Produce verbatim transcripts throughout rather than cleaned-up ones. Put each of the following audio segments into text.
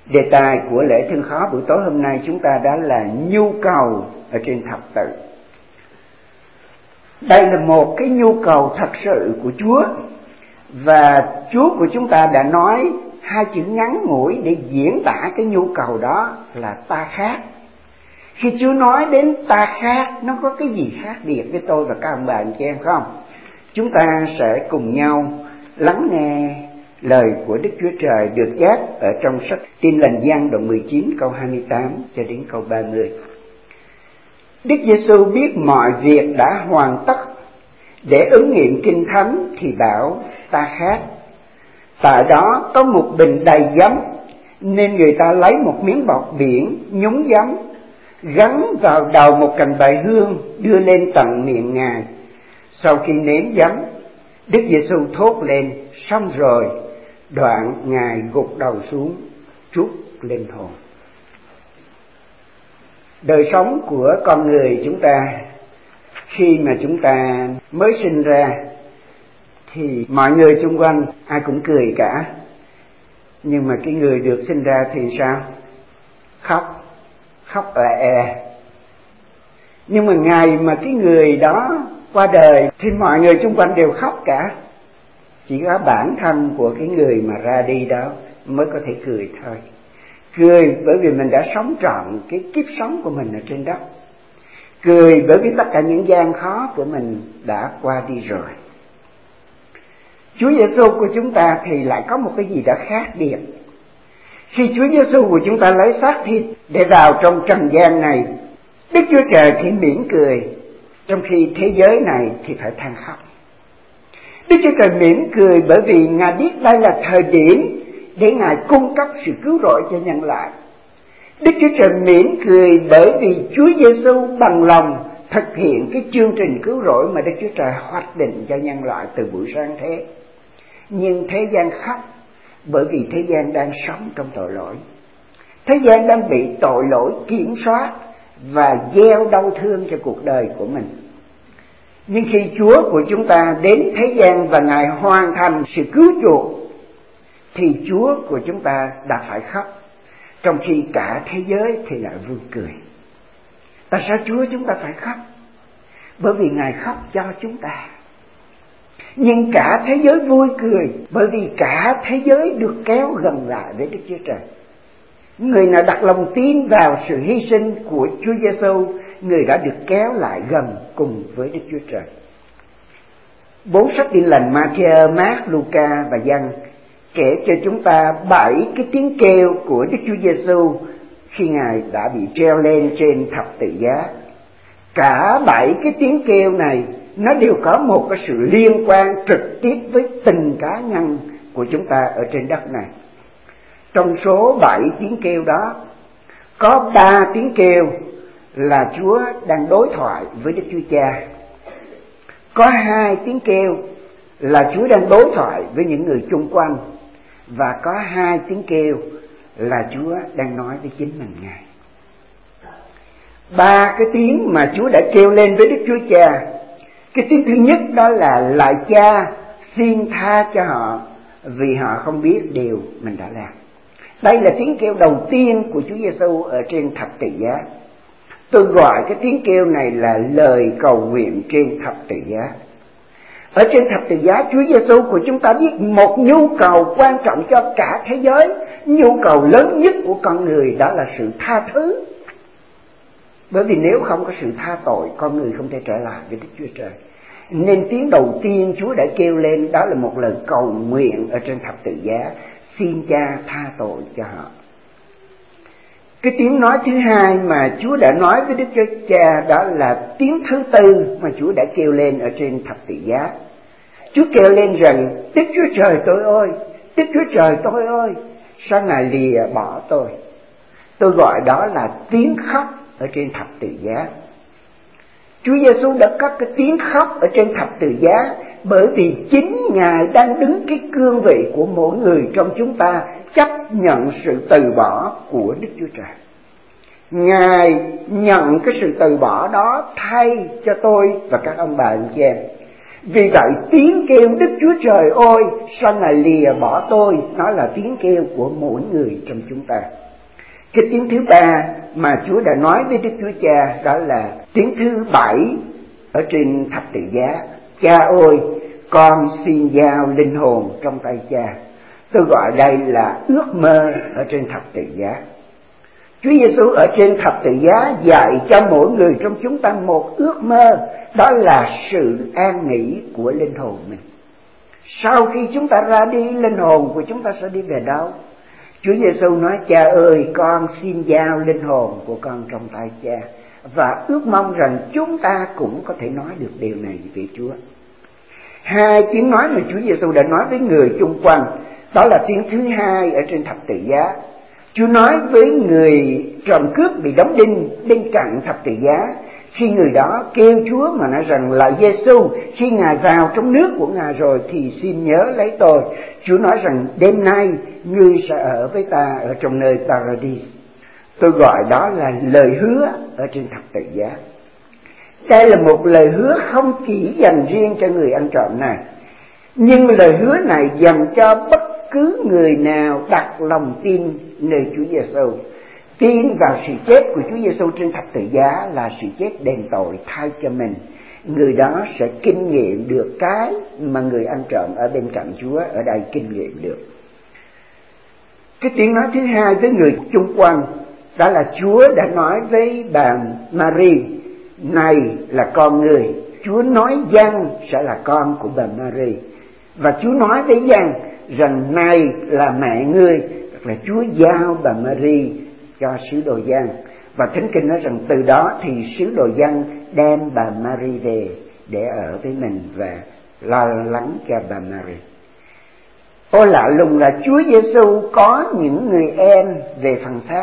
Đề tài của lễ thương khó buổi tối hôm nay chúng ta đã là nhu cầu ở trên thập tự. Đây là một cái nhu cầu thật sự của Chúa, và Chúa của chúng ta đã nói hai chữ ngắn ngủi để diễn tả cái nhu cầu đó là ta khác. Khi Chúa nói đến ta khác, nó có cái gì khác biệt với tôi và các ông bà anh chị em không? Chúng ta sẽ cùng nhau lắng nghe lời của Đức Chúa Trời được chép ở trong sách Tin Lành Giăng đoạn mười chín câu hai mươi tám cho đến câu ba mươi. Đức Giêsu biết mọi việc đã hoàn tất, để ứng nghiệm Kinh Thánh thì bảo ta khác. Tại đó có một bình đầy giấm, nên người ta lấy một miếng bọt biển nhúng giấm, gắn vào đầu một cành bài hương, đưa lên tận miệng Ngài. Sau khi nếm giấm, Đức Giêsu thốt lên xong rồi, đoạn Ngài gục đầu xuống trút linh hồn. Đời sống của con người chúng ta, khi mà chúng ta mới sinh ra thì mọi người xung quanh ai cũng cười cả, nhưng mà cái người được sinh ra thì sao? Khóc, khóc è è. Nhưng mà ngày mà cái người đó qua đời thì mọi người xung quanh đều khóc cả, chỉ có bản thân của cái người mà ra đi đó mới có thể cười thôi. Cười bởi vì mình đã sống trọn cái kiếp sống của mình ở trên đất. Cười bởi vì tất cả những gian khó của mình đã qua đi rồi. Chúa Giêsu của chúng ta thì lại có một cái gì đó khác biệt. Khi Chúa Giêsu của chúng ta lấy xác thịt để vào trong trần gian này, Đức Chúa Trời thì mỉm cười, trong khi thế giới này thì phải than khóc. Đức Chúa Trời mỉm cười bởi vì Ngài biết đây là thời điểm để Ngài cung cấp sự cứu rỗi cho nhân loại. Đức Chúa Trời mỉm cười bởi vì Chúa Giêsu bằng lòng thực hiện cái chương trình cứu rỗi mà Đức Chúa Trời hoạch định cho nhân loại từ buổi sáng thế. Nhưng thế gian khóc bởi vì thế gian đang sống trong tội lỗi. Thế gian đang bị tội lỗi kiểm soát và gieo đau thương cho cuộc đời của mình. Nhưng khi Chúa của chúng ta đến thế gian và Ngài hoàn thành sự cứu chuộc, thì Chúa của chúng ta đã phải khóc, trong khi cả thế giới thì lại vui cười. Tại sao Chúa chúng ta phải khóc? Bởi vì Ngài khóc cho chúng ta. Nhưng cả thế giới vui cười bởi vì cả thế giới được kéo gần lại với Đức Chúa Trời. Người nào đặt lòng tin vào sự hy sinh của Chúa Giêsu, người đã được kéo lại gần cùng với Đức Chúa Trời. Bốn sách Tin Lành Ma-thi-ơ, Mác, Lu-ca và Giăng kể cho chúng ta bảy cái tiếng kêu của Đức Chúa Giêsu khi Ngài đã bị treo lên trên thập tự giá. Cả bảy cái tiếng kêu này nó đều có một cái sự liên quan trực tiếp với từng cá nhân của chúng ta ở trên đất này. Trong số bảy tiếng kêu đó, có ba tiếng kêu là Chúa đang đối thoại với Đức Chúa Cha. Có hai tiếng kêu là Chúa đang đối thoại với những người chung quanh. Và có hai tiếng kêu là Chúa đang nói với chính mình Ngài. Ba cái tiếng mà Chúa đã kêu lên với Đức Chúa Cha. Cái tiếng thứ nhất đó là lạy Cha, xin tha cho họ vì họ không biết điều mình đã làm. Đây là tiếng kêu đầu tiên của Chúa Giêsu ở trên thập tự giá. Tôi gọi cái tiếng kêu này là lời cầu nguyện trên thập tự giá. Ở trên thập tự giá, Chúa Giêsu của chúng ta biết một nhu cầu quan trọng cho cả thế giới. Nhu cầu lớn nhất của con người đó là sự tha thứ. Bởi vì nếu không có sự tha tội, con người không thể trở lại với Đức Chúa Trời. Nên tiếng đầu tiên Chúa đã kêu lên đó là một lời cầu nguyện ở trên thập tự giá: xin Cha tha tội cho họ. Cái tiếng nói thứ hai mà Chúa đã nói với Đức Chúa Cha đó là tiếng thứ tư mà Chúa đã kêu lên ở trên thập tự giá. Chúa kêu lên rằng: Đức Chúa Trời tôi ơi, Đức Chúa Trời tôi ơi, sao Ngài lìa bỏ tôi? Tôi gọi đó là tiếng khóc ở trên thập tự giá. Chúa Giêsu đã có cái tiếng khóc ở trên thập tự giá bởi vì chính Ngài đang đứng cái cương vị của mỗi người trong chúng ta chấp nhận sự từ bỏ của Đức Chúa Trời. Ngài nhận cái sự từ bỏ đó thay cho tôi và các ông bà anh chị em. Vì vậy tiếng kêu Đức Chúa Trời ơi sao Ngài lìa bỏ tôi, nó là tiếng kêu của mỗi người trong chúng ta. Cái tiếng thứ ba mà Chúa đã nói với Đức Chúa Cha đó là tiếng thứ bảy ở trên thập tự giá. Cha ơi, con xin giao linh hồn trong tay Cha. Tôi gọi đây là ước mơ ở trên thập tự giá. Chúa Giêsu ở trên thập tự giá dạy cho mỗi người trong chúng ta một ước mơ, đó là sự an nghỉ của linh hồn mình. Sau khi chúng ta ra đi, linh hồn của chúng ta sẽ đi về đâu? Chúa Giêsu nói: Cha ơi, con xin giao linh hồn của con trong tay Cha. Và ước mong rằng chúng ta cũng có thể nói được điều này với Chúa. Hai tiếng nói mà Chúa Giêsu đã nói với người chung quanh, đó là tiếng thứ hai ở trên thập tự giá. Chúa nói với người trộm cướp bị đóng đinh bên cạnh thập tự giá, khi người đó kêu Chúa mà nói rằng là Giêsu, khi Ngài vào trong nước của Ngài rồi thì xin nhớ lấy tôi. Chúa nói rằng đêm nay ngươi sẽ ở với ta ở trong nơi Paradis. Tôi gọi đó là lời hứa ở trên thập tự giá. Đây là một lời hứa không chỉ dành riêng cho người ăn trộm này, nhưng lời hứa này dành cho bất cứ người nào đặt lòng tin nơi Chúa Giêsu. Tin vào sự chết của Chúa Giêsu trên thập tự giá là sự chết đền tội thay cho mình. Người đó sẽ kinh nghiệm được cái mà người ăn trộm ở bên cạnh Chúa ở đây kinh nghiệm được. Cái tiếng nói thứ hai với người chung quanh, đó là Chúa đã nói với bà Mary: này là con người. Chúa nói Giăng sẽ là con của bà Mary. Và Chúa nói với Giăng rằng này là mẹ ngươi, là Chúa giao bà Mary cho sứ đồ Giăng. Và Thánh Kinh nói rằng từ đó thì sứ đồ Giăng đem bà Mary về để ở với mình và lo lắng cho bà Mary. Ô lạ lùng là Chúa Giêsu có những người em về phần khác.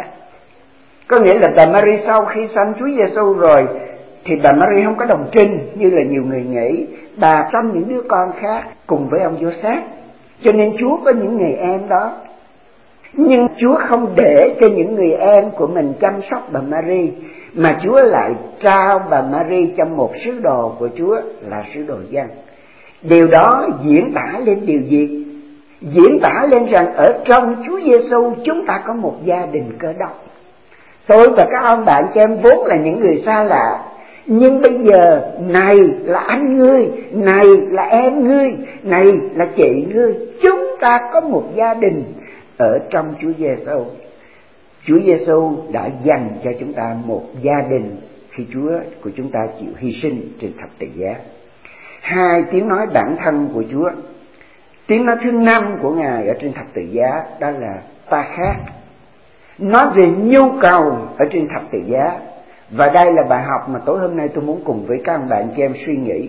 Có nghĩa là bà Mary sau khi sanh Chúa Giêsu rồi thì bà Mary không có đồng trinh như là nhiều người nghĩ. Bà sanh những đứa con khác cùng với ông Giô-sép, cho nên Chúa có những người em đó. Nhưng Chúa không để cho những người em của mình chăm sóc bà Mary, mà Chúa lại trao bà Mary cho một sứ đồ của Chúa là sứ đồ Giăng. Điều đó diễn tả lên điều gì? Diễn tả lên rằng ở trong Chúa Giêsu chúng ta có một gia đình cơ đốc. Tôi và các ông bạn chị em vốn là những người xa lạ, nhưng bây giờ này là anh ngươi, này là em ngươi, này là chị ngươi. Chúng ta có một gia đình ở trong Chúa Giêsu. Chúa Giêsu đã dành cho chúng ta một gia đình khi Chúa của chúng ta chịu hy sinh trên thập tự giá. Hai tiếng nói bản thân của Chúa. Tiếng nói thứ năm của Ngài ở trên thập tự giá đó là ta khác. Nói về nhu cầu ở trên thập tự giá. Và đây là bài học mà tối hôm nay tôi muốn cùng với các ông bạn chị em suy nghĩ.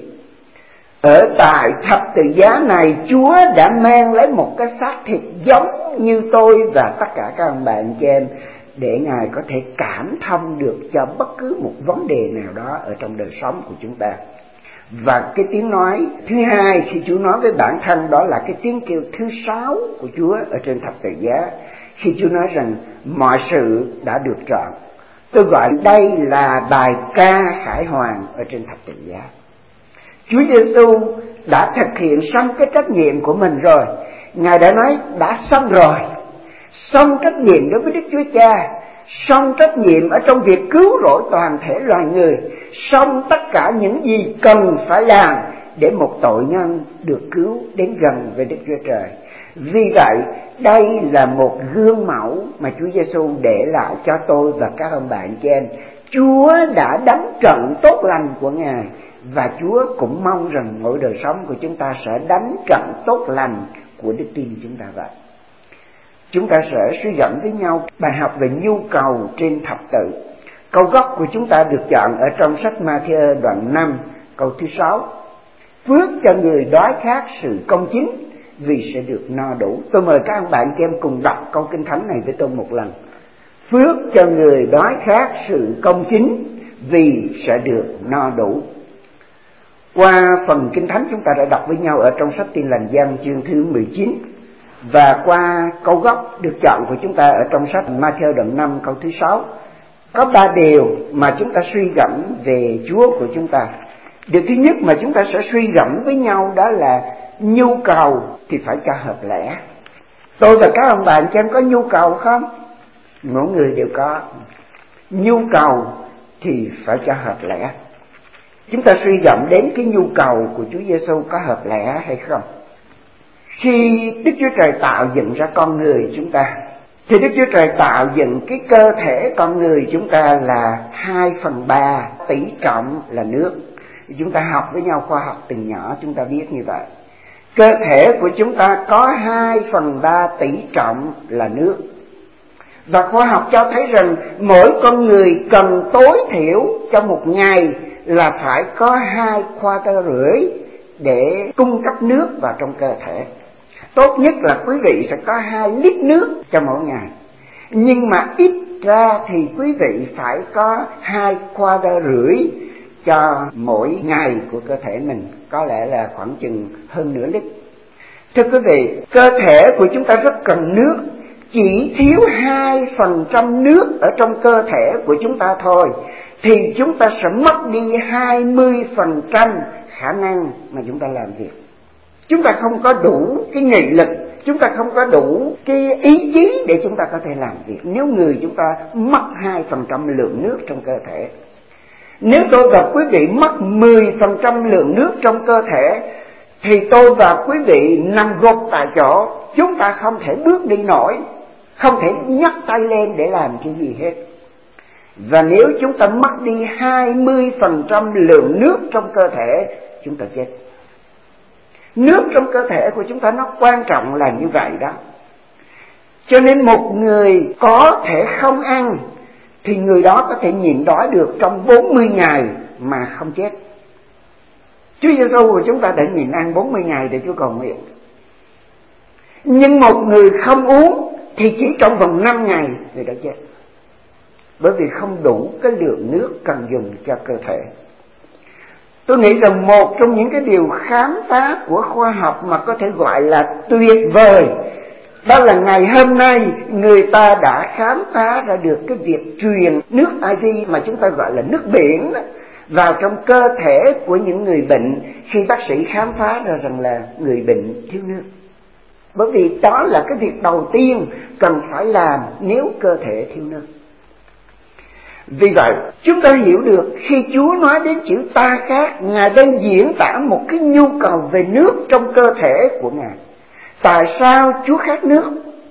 Ở tại thập tự giá này, Chúa đã mang lấy một cái xác thịt giống như tôi và tất cả các ông bạn chị em, để Ngài có thể cảm thông được cho bất cứ một vấn đề nào đó ở trong đời sống của chúng ta. Và cái tiếng nói thứ hai khi Chúa nói với bản thân, đó là cái tiếng kêu thứ sáu của Chúa ở trên thập tự giá, khi Chúa nói rằng mọi sự đã được trọn. Tôi gọi đây là bài ca khải hoàn ở trên thập tự giá. Chúa Giêsu đã thực hiện xong cái trách nhiệm của mình rồi. Ngài đã nói đã xong rồi, xong trách nhiệm đối với Đức Chúa Cha, xong trách nhiệm ở trong việc cứu rỗi toàn thể loài người, xong tất cả những gì cần phải làm để một tội nhân được cứu đến gần với Đức Chúa Trời. Vì vậy, đây là một gương mẫu mà Chúa Giêsu để lại cho tôi và các ông bạn chị em. Chúa đã đánh trận tốt lành của Ngài, và Chúa cũng mong rằng mỗi đời sống của chúng ta sẽ đánh trận tốt lành của đức tin chúng ta vậy. Chúng ta sẽ suy gẫm với nhau bài học về nhu cầu trên thập tự. Câu gốc của chúng ta được chọn ở trong sách Ma-thi-ơ đoạn năm, câu thứ sáu. Phước cho người đói khát sự công chính, vì sẽ được no đủ. Tôi mời các ông bạn chị em cùng đọc câu kinh thánh này với tôi một lần. Phước cho người đói khát sự công chính, vì sẽ được no đủ. Qua phần kinh thánh chúng ta đã đọc với nhau ở trong sách Tin Lành Giăng chương thứ mười chín, và qua câu gốc được chọn của chúng ta ở trong sách Ma-thi-ơ đoạn năm câu thứ sáu, có ba điều mà chúng ta suy gẫm về Chúa của chúng ta. Điều thứ nhất mà chúng ta sẽ suy rẫm với nhau đó là nhu cầu thì phải cho hợp lẽ. Tôi và các ông bạn cho em có nhu cầu không? Mỗi người đều có. Nhu cầu thì phải cho hợp lẽ. Chúng ta suy rẫm đến cái nhu cầu của Chúa Giêsu có hợp lẽ hay không? Khi Đức Chúa Trời tạo dựng ra con người chúng ta, thì Đức Chúa Trời tạo dựng cái cơ thể con người chúng ta là hai phần ba tỷ trọng là nước. Chúng ta học với nhau khoa học từ nhỏ chúng ta biết như vậy. Cơ thể của chúng ta có hai phần ba tỷ trọng là nước. Và khoa học cho thấy rằng mỗi con người cần tối thiểu trong một ngày là phải có hai khoa tơ rưỡi để cung cấp nước vào trong cơ thể. Tốt nhất là quý vị sẽ có hai lít nước cho mỗi ngày. Nhưng mà ít ra thì quý vị phải có hai khoa tơ rưỡi cho mỗi ngày của cơ thể mình, có lẽ là khoảng chừng hơn nửa lít. Thưa quý vị, cơ thể của chúng ta rất cần nước. Chỉ thiếu hai phần trăm nước ở trong cơ thể của chúng ta thôi thì chúng ta sẽ mất đi hai mươi phần trăm khả năng mà chúng ta làm việc. Chúng ta không có đủ cái nghị lực, chúng ta không có đủ cái ý chí để chúng ta có thể làm việc nếu người chúng ta mất hai phần trăm lượng nước trong cơ thể. Nếu tôi và quý vị mất mười phần trăm lượng nước trong cơ thể thì tôi và quý vị nằm gục tại chỗ, chúng ta không thể bước đi nổi, không thể nhấc tay lên để làm cái gì hết. Và nếu chúng ta mất đi hai mươi phần trăm lượng nước trong cơ thể, chúng ta chết. Nước trong cơ thể của chúng ta nó quan trọng là như vậy đó. Cho nên một người có thể không ăn thì người đó có thể nhịn đói được trong bốn mươi ngày mà không chết. Chúa Giêsu của chúng ta đã nhịn ăn bốn mươi ngày để Chúa cầu nguyện. Nhưng một người không uống thì chỉ trong vòng năm ngày người đã chết, bởi vì không đủ cái lượng nước cần dùng cho cơ thể. Tôi nghĩ rằng một trong những cái điều khám phá của khoa học mà có thể gọi là tuyệt vời, đó là ngày hôm nay người ta đã khám phá ra được cái việc truyền nước i vê mà chúng ta gọi là nước biển vào trong cơ thể của những người bệnh, khi bác sĩ khám phá ra rằng là người bệnh thiếu nước. Bởi vì đó là cái việc đầu tiên cần phải làm nếu cơ thể thiếu nước. Vì vậy chúng ta hiểu được khi Chúa nói đến chữ ta khát, Ngài đang diễn tả một cái nhu cầu về nước trong cơ thể của Ngài. Tại sao Chúa khát nước?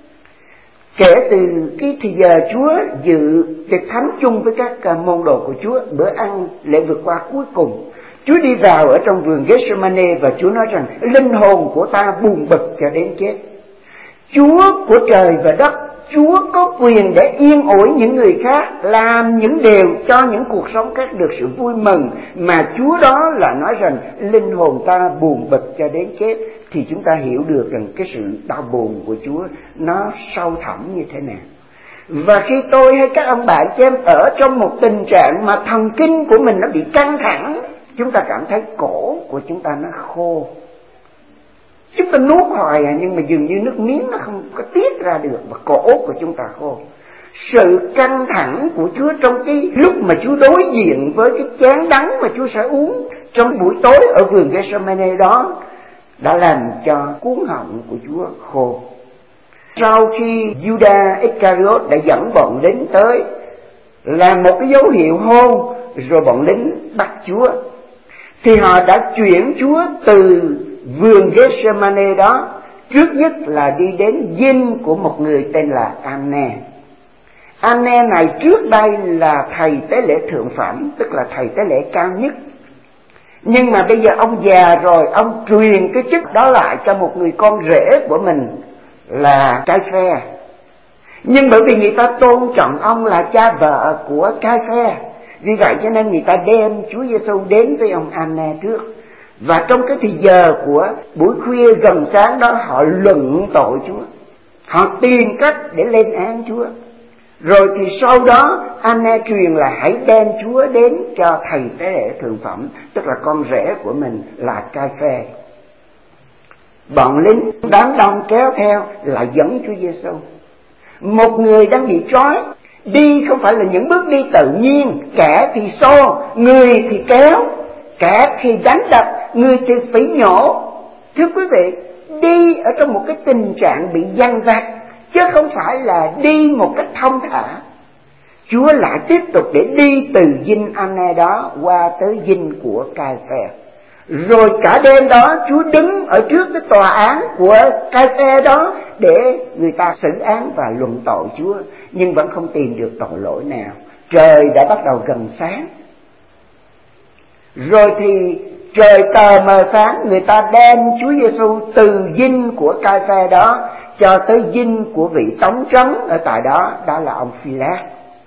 Kể từ cái thì giờ Chúa dự tiệc thánh chung với các môn đồ của Chúa, bữa ăn lễ vượt qua cuối cùng, Chúa đi vào ở trong vườn Gethsemane và Chúa nói rằng linh hồn của ta buồn bực cho đến chết. Chúa của trời và đất, Chúa có quyền để yên ủi những người khác, làm những điều cho những cuộc sống khác được sự vui mừng, mà Chúa đó là nói rằng linh hồn ta buồn bực cho đến chết. Thì chúng ta hiểu được rằng cái sự đau buồn của Chúa nó sâu thẳm như thế nào. Và khi tôi hay các ông bạn chị em ở trong một tình trạng mà thần kinh của mình nó bị căng thẳng, chúng ta cảm thấy cổ của chúng ta nó khô. Chúng ta nuốt hoài à, nhưng mà dường như nước miếng nó không có tiết ra được, và cổ của chúng ta khô. Sự căng thẳng của Chúa trong cái lúc mà Chúa đối diện với cái chén đắng mà Chúa sẽ uống trong buổi tối ở vườn Gethsemane đó đã làm cho cuống họng của Chúa khô. Sau khi Judas Iscariot đã dẫn bọn lính tới làm một cái dấu hiệu hôn, rồi bọn lính bắt Chúa, thì họ đã chuyển Chúa từ vườn Gethsemane đó trước nhất là đi đến dinh của một người tên là Anne. Anne này trước đây là thầy tế lễ thượng phẩm, tức là thầy tế lễ cao nhất. Nhưng mà bây giờ ông già rồi, ông truyền cái chức đó lại cho một người con rể của mình là Cai-phe. Nhưng bởi vì người ta tôn trọng ông là cha vợ của Cai-phe, vì vậy cho nên người ta đem Chúa Giêsu đến với ông Anne trước. Và trong cái thời giờ của buổi khuya gần sáng đó, họ luận tội Chúa, họ tìm cách để lên án Chúa. Rồi thì sau đó Anne truyền là hãy đem Chúa đến cho thầy tế lễ thượng phẩm, tức là con rể của mình là Cai-phe. Bọn lính đám đông kéo theo là dẫn Chúa Giêsu. Một người đang bị trói, đi không phải là những bước đi tự nhiên, kẻ thì xô, người thì kéo, kẻ thì đánh đập, người thì phỉ nhổ. Thưa quý vị, đi ở trong một cái tình trạng bị dằn vặt, chứ không phải là đi một cách thông thả. Chúa lại tiếp tục để đi từ dinh Anna đó qua tới dinh của Cai-phe. Rồi cả đêm đó Chúa đứng ở trước cái tòa án của Cai-phe đó để người ta xử án và luận tội Chúa, nhưng vẫn không tìm được tội lỗi nào. Trời đã bắt đầu gần sáng. Rồi thì trời tờ mờ sáng, người ta đem Chúa Giêsu từ dinh của Cai-phe đó cho tới dinh của vị tống trấn ở tại đó, đó là ông Phi-lát,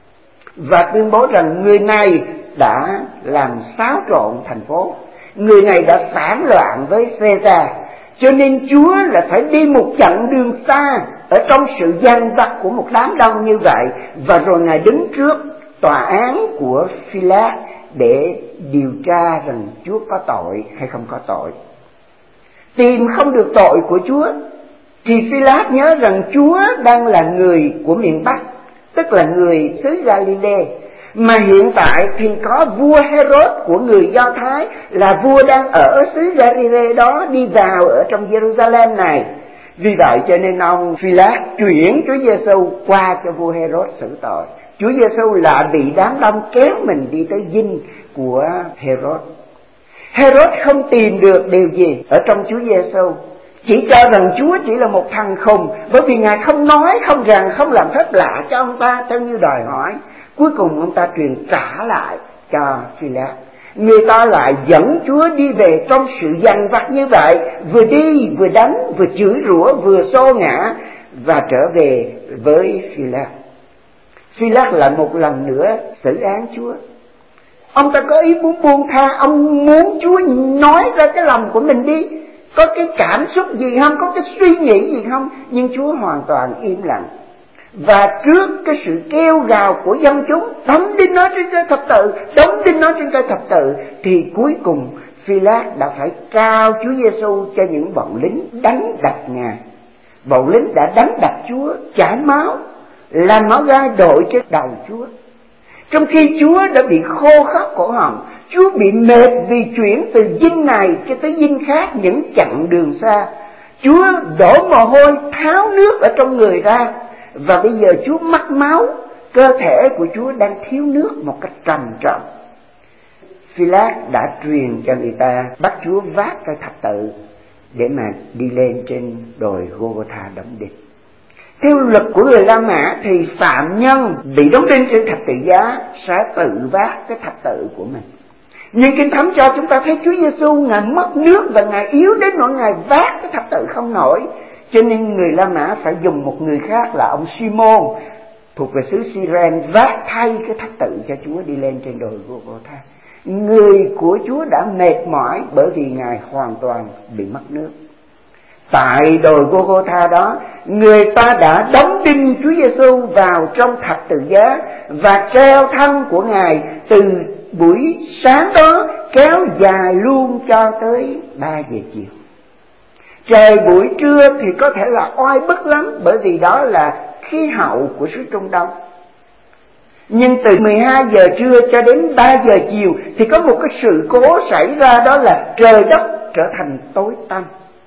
và tuyên bố rằng người này đã làm xáo trộn thành phố, người này đã phản loạn với Xê-ra, cho nên Chúa là phải đi một chặng đường xa ở trong sự dằn vặt của một đám đông như vậy, và rồi Ngài đứng trước tòa án của Phi-lát để điều tra rằng Chúa có tội hay không có tội. Tìm không được tội của Chúa thì Phi-lát nhớ rằng Chúa đang là người của miền Bắc, tức là người xứ Galilee, mà hiện tại thì có vua Herod của người Do Thái là vua đang ở xứ Galilee đó đi vào ở trong Jerusalem này. Vì vậy cho nên ông Phi-lát chuyển Chúa Giêsu qua cho vua Herod xử tội. Chúa Giêsu lại bị đám đông kéo mình đi tới dinh của Herod. Herod không tìm được điều gì ở trong Chúa Giêsu, chỉ cho rằng Chúa chỉ là một thằng khùng, bởi vì Ngài không nói, không rằng, không làm phép lạ cho ông ta theo như đòi hỏi. Cuối cùng ông ta truyền trả lại cho Phi-lát. Người ta lại dẫn Chúa đi về trong sự dằn vặt như vậy, vừa đi vừa đánh, vừa chửi rủa, vừa xô ngã, và trở về với Phi-lát. Phi-lát lại một lần nữa xử án Chúa. Ông ta có ý muốn buông tha, ông muốn Chúa nói ra cái lòng của mình đi, có cái cảm xúc gì không, có cái suy nghĩ gì không, nhưng Chúa hoàn toàn im lặng. Và trước cái sự kêu gào của dân chúng, đóng đinh nó trên cây thập tự, đóng đinh nó trên cây thập tự, thì cuối cùng Phi-lát đã phải trao Chúa Giêsu cho những bọn lính đánh đập Ngài. Bọn lính đã đánh đập Chúa, chảy máu, làm máu gai đội trên đầu Chúa. Trong khi Chúa đã bị khô khốc cổ họng, Chúa bị mệt vì chuyển từ dinh này cho tới dinh khác những chặng đường xa. Chúa đổ mồ hôi, tháo nước ở trong người ra, và bây giờ Chúa mất máu, cơ thể của Chúa đang thiếu nước một cách trầm trọng. Phi-lát đã truyền cho người ta bắt Chúa vác cây thập tự để mà đi lên trên đồi Gô-gô-tha đóng đinh. Theo luật của người La Mã thì phạm nhân bị đóng đinh trên thập tự giá sẽ tự vác cái thập tự của mình. Nhưng Kinh Thánh cho chúng ta thấy Chúa Giêsu Ngài mất nước và Ngài yếu đến nỗi Ngài vác cái thập tự không nổi, cho nên người La Mã phải dùng một người khác là ông Simon thuộc về xứ Cyrene vác thay cái thập tự cho Chúa đi lên trên đồi Gô-gô-tha. Người của Chúa đã mệt mỏi bởi vì Ngài hoàn toàn bị mất nước. Tại đồi Gô-gô-tha đó, người ta đã đóng đinh Chúa Giêsu vào trong thập tự giá và treo thân của Ngài từ buổi sáng đó kéo dài luôn cho tới ba giờ chiều. Trời buổi trưa thì có thể là oi bức lắm, bởi vì đó là khí hậu của xứ Trung Đông. Nhưng từ mười hai giờ trưa cho đến ba giờ chiều thì có một cái sự cố xảy ra, đó là trời đất trở thành tối tăm.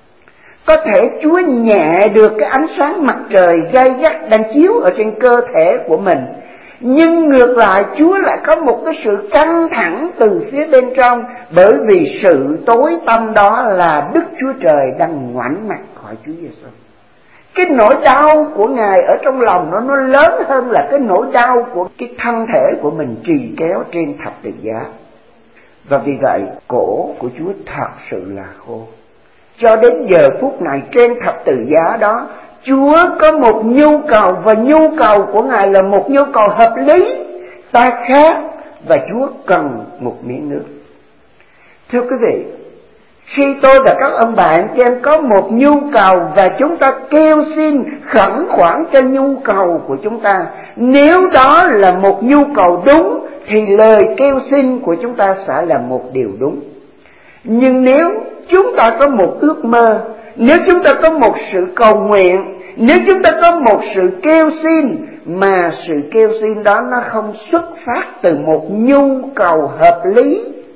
Có thể Chúa nhẹ được cái ánh sáng mặt trời gay gắt đang chiếu ở trên cơ thể của mình, nhưng ngược lại Chúa lại có một cái sự căng thẳng từ phía bên trong, bởi vì sự tối tăm đó là Đức Chúa Trời đang ngoảnh mặt khỏi Chúa Giêsu. Cái nỗi đau của Ngài ở trong lòng nó nó lớn hơn là cái nỗi đau của cái thân thể của mình trì kéo trên thập tự giá. Và vì vậy cổ của Chúa thật sự là khô. Cho đến giờ phút này trên thập tự giá đó, Chúa có một nhu cầu, và nhu cầu của Ngài là một nhu cầu hợp lý. Ta khát và Chúa cần một miếng nước. Thưa quý vị, khi tôi và các ông bạn chị em có một nhu cầu và chúng ta kêu xin khẩn khoản cho nhu cầu của chúng ta, nếu đó là một nhu cầu đúng thì lời kêu xin của chúng ta sẽ là một điều đúng. Nhưng nếu chúng ta có một ước mơ, nếu chúng ta có một sự cầu nguyện, nếu chúng ta có một sự kêu xin mà sự kêu xin đó nó không xuất phát từ một nhu cầu hợp lý,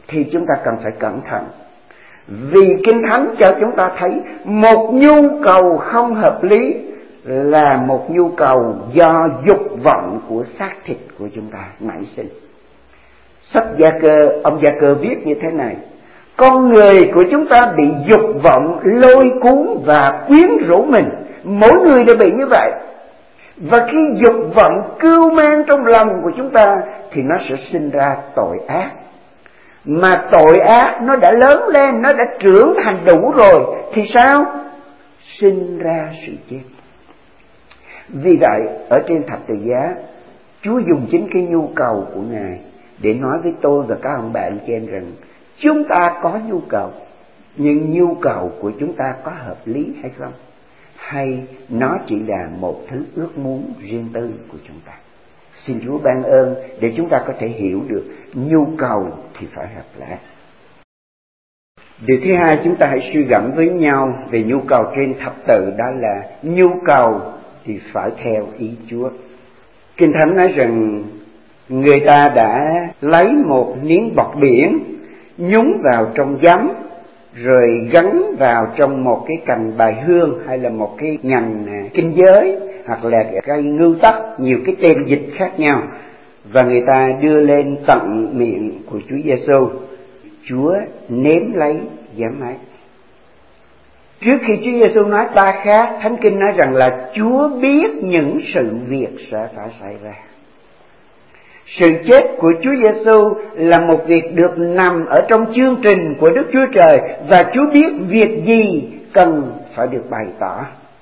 thì chúng ta cần phải cẩn thận. Vì Kinh Thánh cho chúng ta thấy một nhu cầu không hợp lý là một nhu cầu do dục vọng của xác thịt của chúng ta nảy sinh. Sách Gia Cơ, ông Gia Cơ viết như thế này: con người của chúng ta bị dục vọng lôi cuốn và quyến rũ mình. Mỗi người đều bị như vậy. Và khi dục vọng cưu mang trong lòng của chúng ta thì nó sẽ sinh ra tội ác. Mà tội ác nó đã lớn lên, nó đã trưởng thành đủ rồi thì sao? Sinh ra sự chết. Vì vậy ở trên thập tự giá, Chúa dùng chính cái nhu cầu của Ngài để nói với tôi và các ông bạn chị em rằng chúng ta có nhu cầu, nhưng nhu cầu của chúng ta có hợp lý hay không? Hay nó chỉ là một thứ ước muốn riêng tư của chúng ta? Xin Chúa ban ơn để chúng ta có thể hiểu được nhu cầu thì phải hợp lý. Điều thứ hai, chúng ta hãy suy gẫm với nhau về nhu cầu trên thập tự, đó là nhu cầu thì phải theo ý Chúa. Kinh Thánh nói rằng người ta đã lấy một miếng bọt biển nhúng vào trong giấm, rồi gắn vào trong một cái cành bài hương hay là một cái nhành kinh giới hoặc là cây ngưu tắc, nhiều cái tên dịch khác nhau, và người ta đưa lên tận miệng của Chúa Giêsu. Chúa nếm lấy giấm ấy. Trước khi Chúa Giêsu nói ta khác, Thánh Kinh nói rằng là Chúa biết những sự việc sẽ phải xảy ra. Sự chết của Chúa Giêsu là một việc được nằm ở trong chương trình của Đức Chúa Trời, và Chúa biết việc gì cần phải được bày tỏ.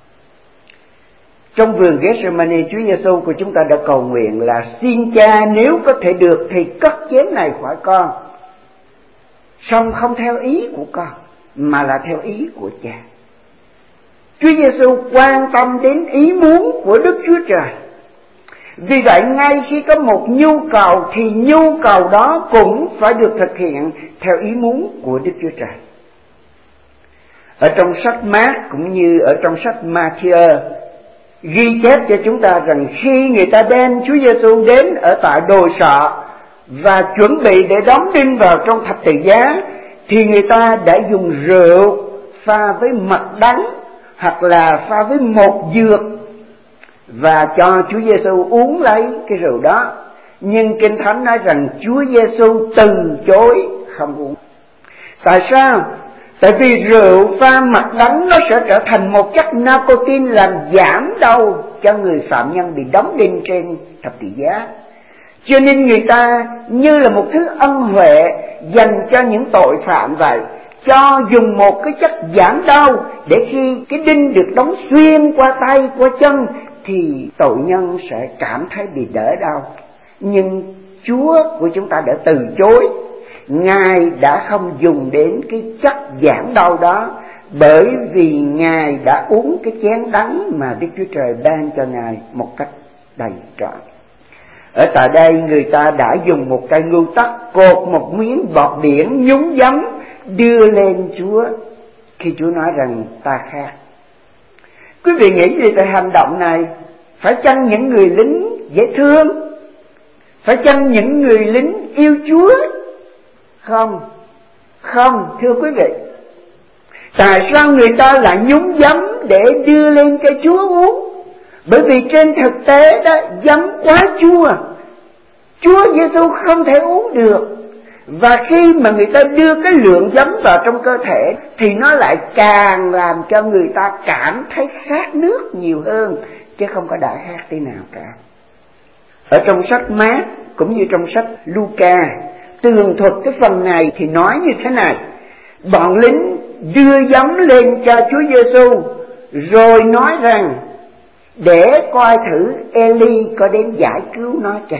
Trong vườn Gethsemane, Chúa Giêsu của chúng ta đã cầu nguyện là xin Cha nếu có thể được thì cất chén này khỏi con, song không theo ý của con mà là theo ý của Cha. Chúa Giêsu quan tâm đến ý muốn của Đức Chúa Trời. Vì vậy ngay khi có một nhu cầu thì nhu cầu đó cũng phải được thực hiện theo ý muốn của Đức Chúa Trời. Ở trong sách Mác cũng như ở trong sách Ma-thi-ơ ghi chép cho chúng ta rằng khi người ta đem Chúa Giêsu đến ở tại đồi sọ và chuẩn bị để đóng đinh vào trong thập tự giá, thì người ta đã dùng rượu pha với mật đắng hoặc là pha với một dược và cho Chúa Giêsu uống lấy cái rượu đó. Nhưng Kinh Thánh nói rằng Chúa Giêsu từ chối không uống. Tại sao? Tại vì rượu pha mật đắng nó sẽ trở thành một chất nicotine làm giảm đau cho người phạm nhân bị đóng đinh trên thập tự giá. Cho nên người ta như là một thứ ân huệ dành cho những tội phạm vậy, cho dùng một cái chất giảm đau để khi cái đinh được đóng xuyên qua tay, qua chân thì tội nhân sẽ cảm thấy bị đỡ đau. Nhưng Chúa của chúng ta đã từ chối. Ngài đã không dùng đến cái chất giảm đau đó, bởi vì Ngài đã uống cái chén đắng mà Đức Chúa Trời ban cho Ngài một cách đầy trọn. Ở tại đây người ta đã dùng một cây ngưu tắc cột một miếng bọt biển nhúng giấm đưa lên Chúa khi Chúa nói rằng ta khác. Quý vị nghĩ gì về hành động này? Phải chăng những người lính dễ thương? Phải chăng những người lính yêu Chúa? Không, không, thưa quý vị. Tại sao người ta lại nhúng giấm để đưa lên cho Chúa uống? Bởi vì trên thực tế đó, giấm quá chua, Chúa Giêsu không thể uống được. Và khi mà người ta đưa cái lượng giấm vào trong cơ thể thì nó lại càng làm cho người ta cảm thấy khát nước nhiều hơn, chứ không có đã khát tí nào cả. Ở trong sách Mác cũng như trong sách Luca tường thuật cái phần này thì nói như thế này: bọn lính đưa giấm lên cho Chúa Giêsu rồi nói rằng để coi thử Eli có đến giải cứu nó chăng.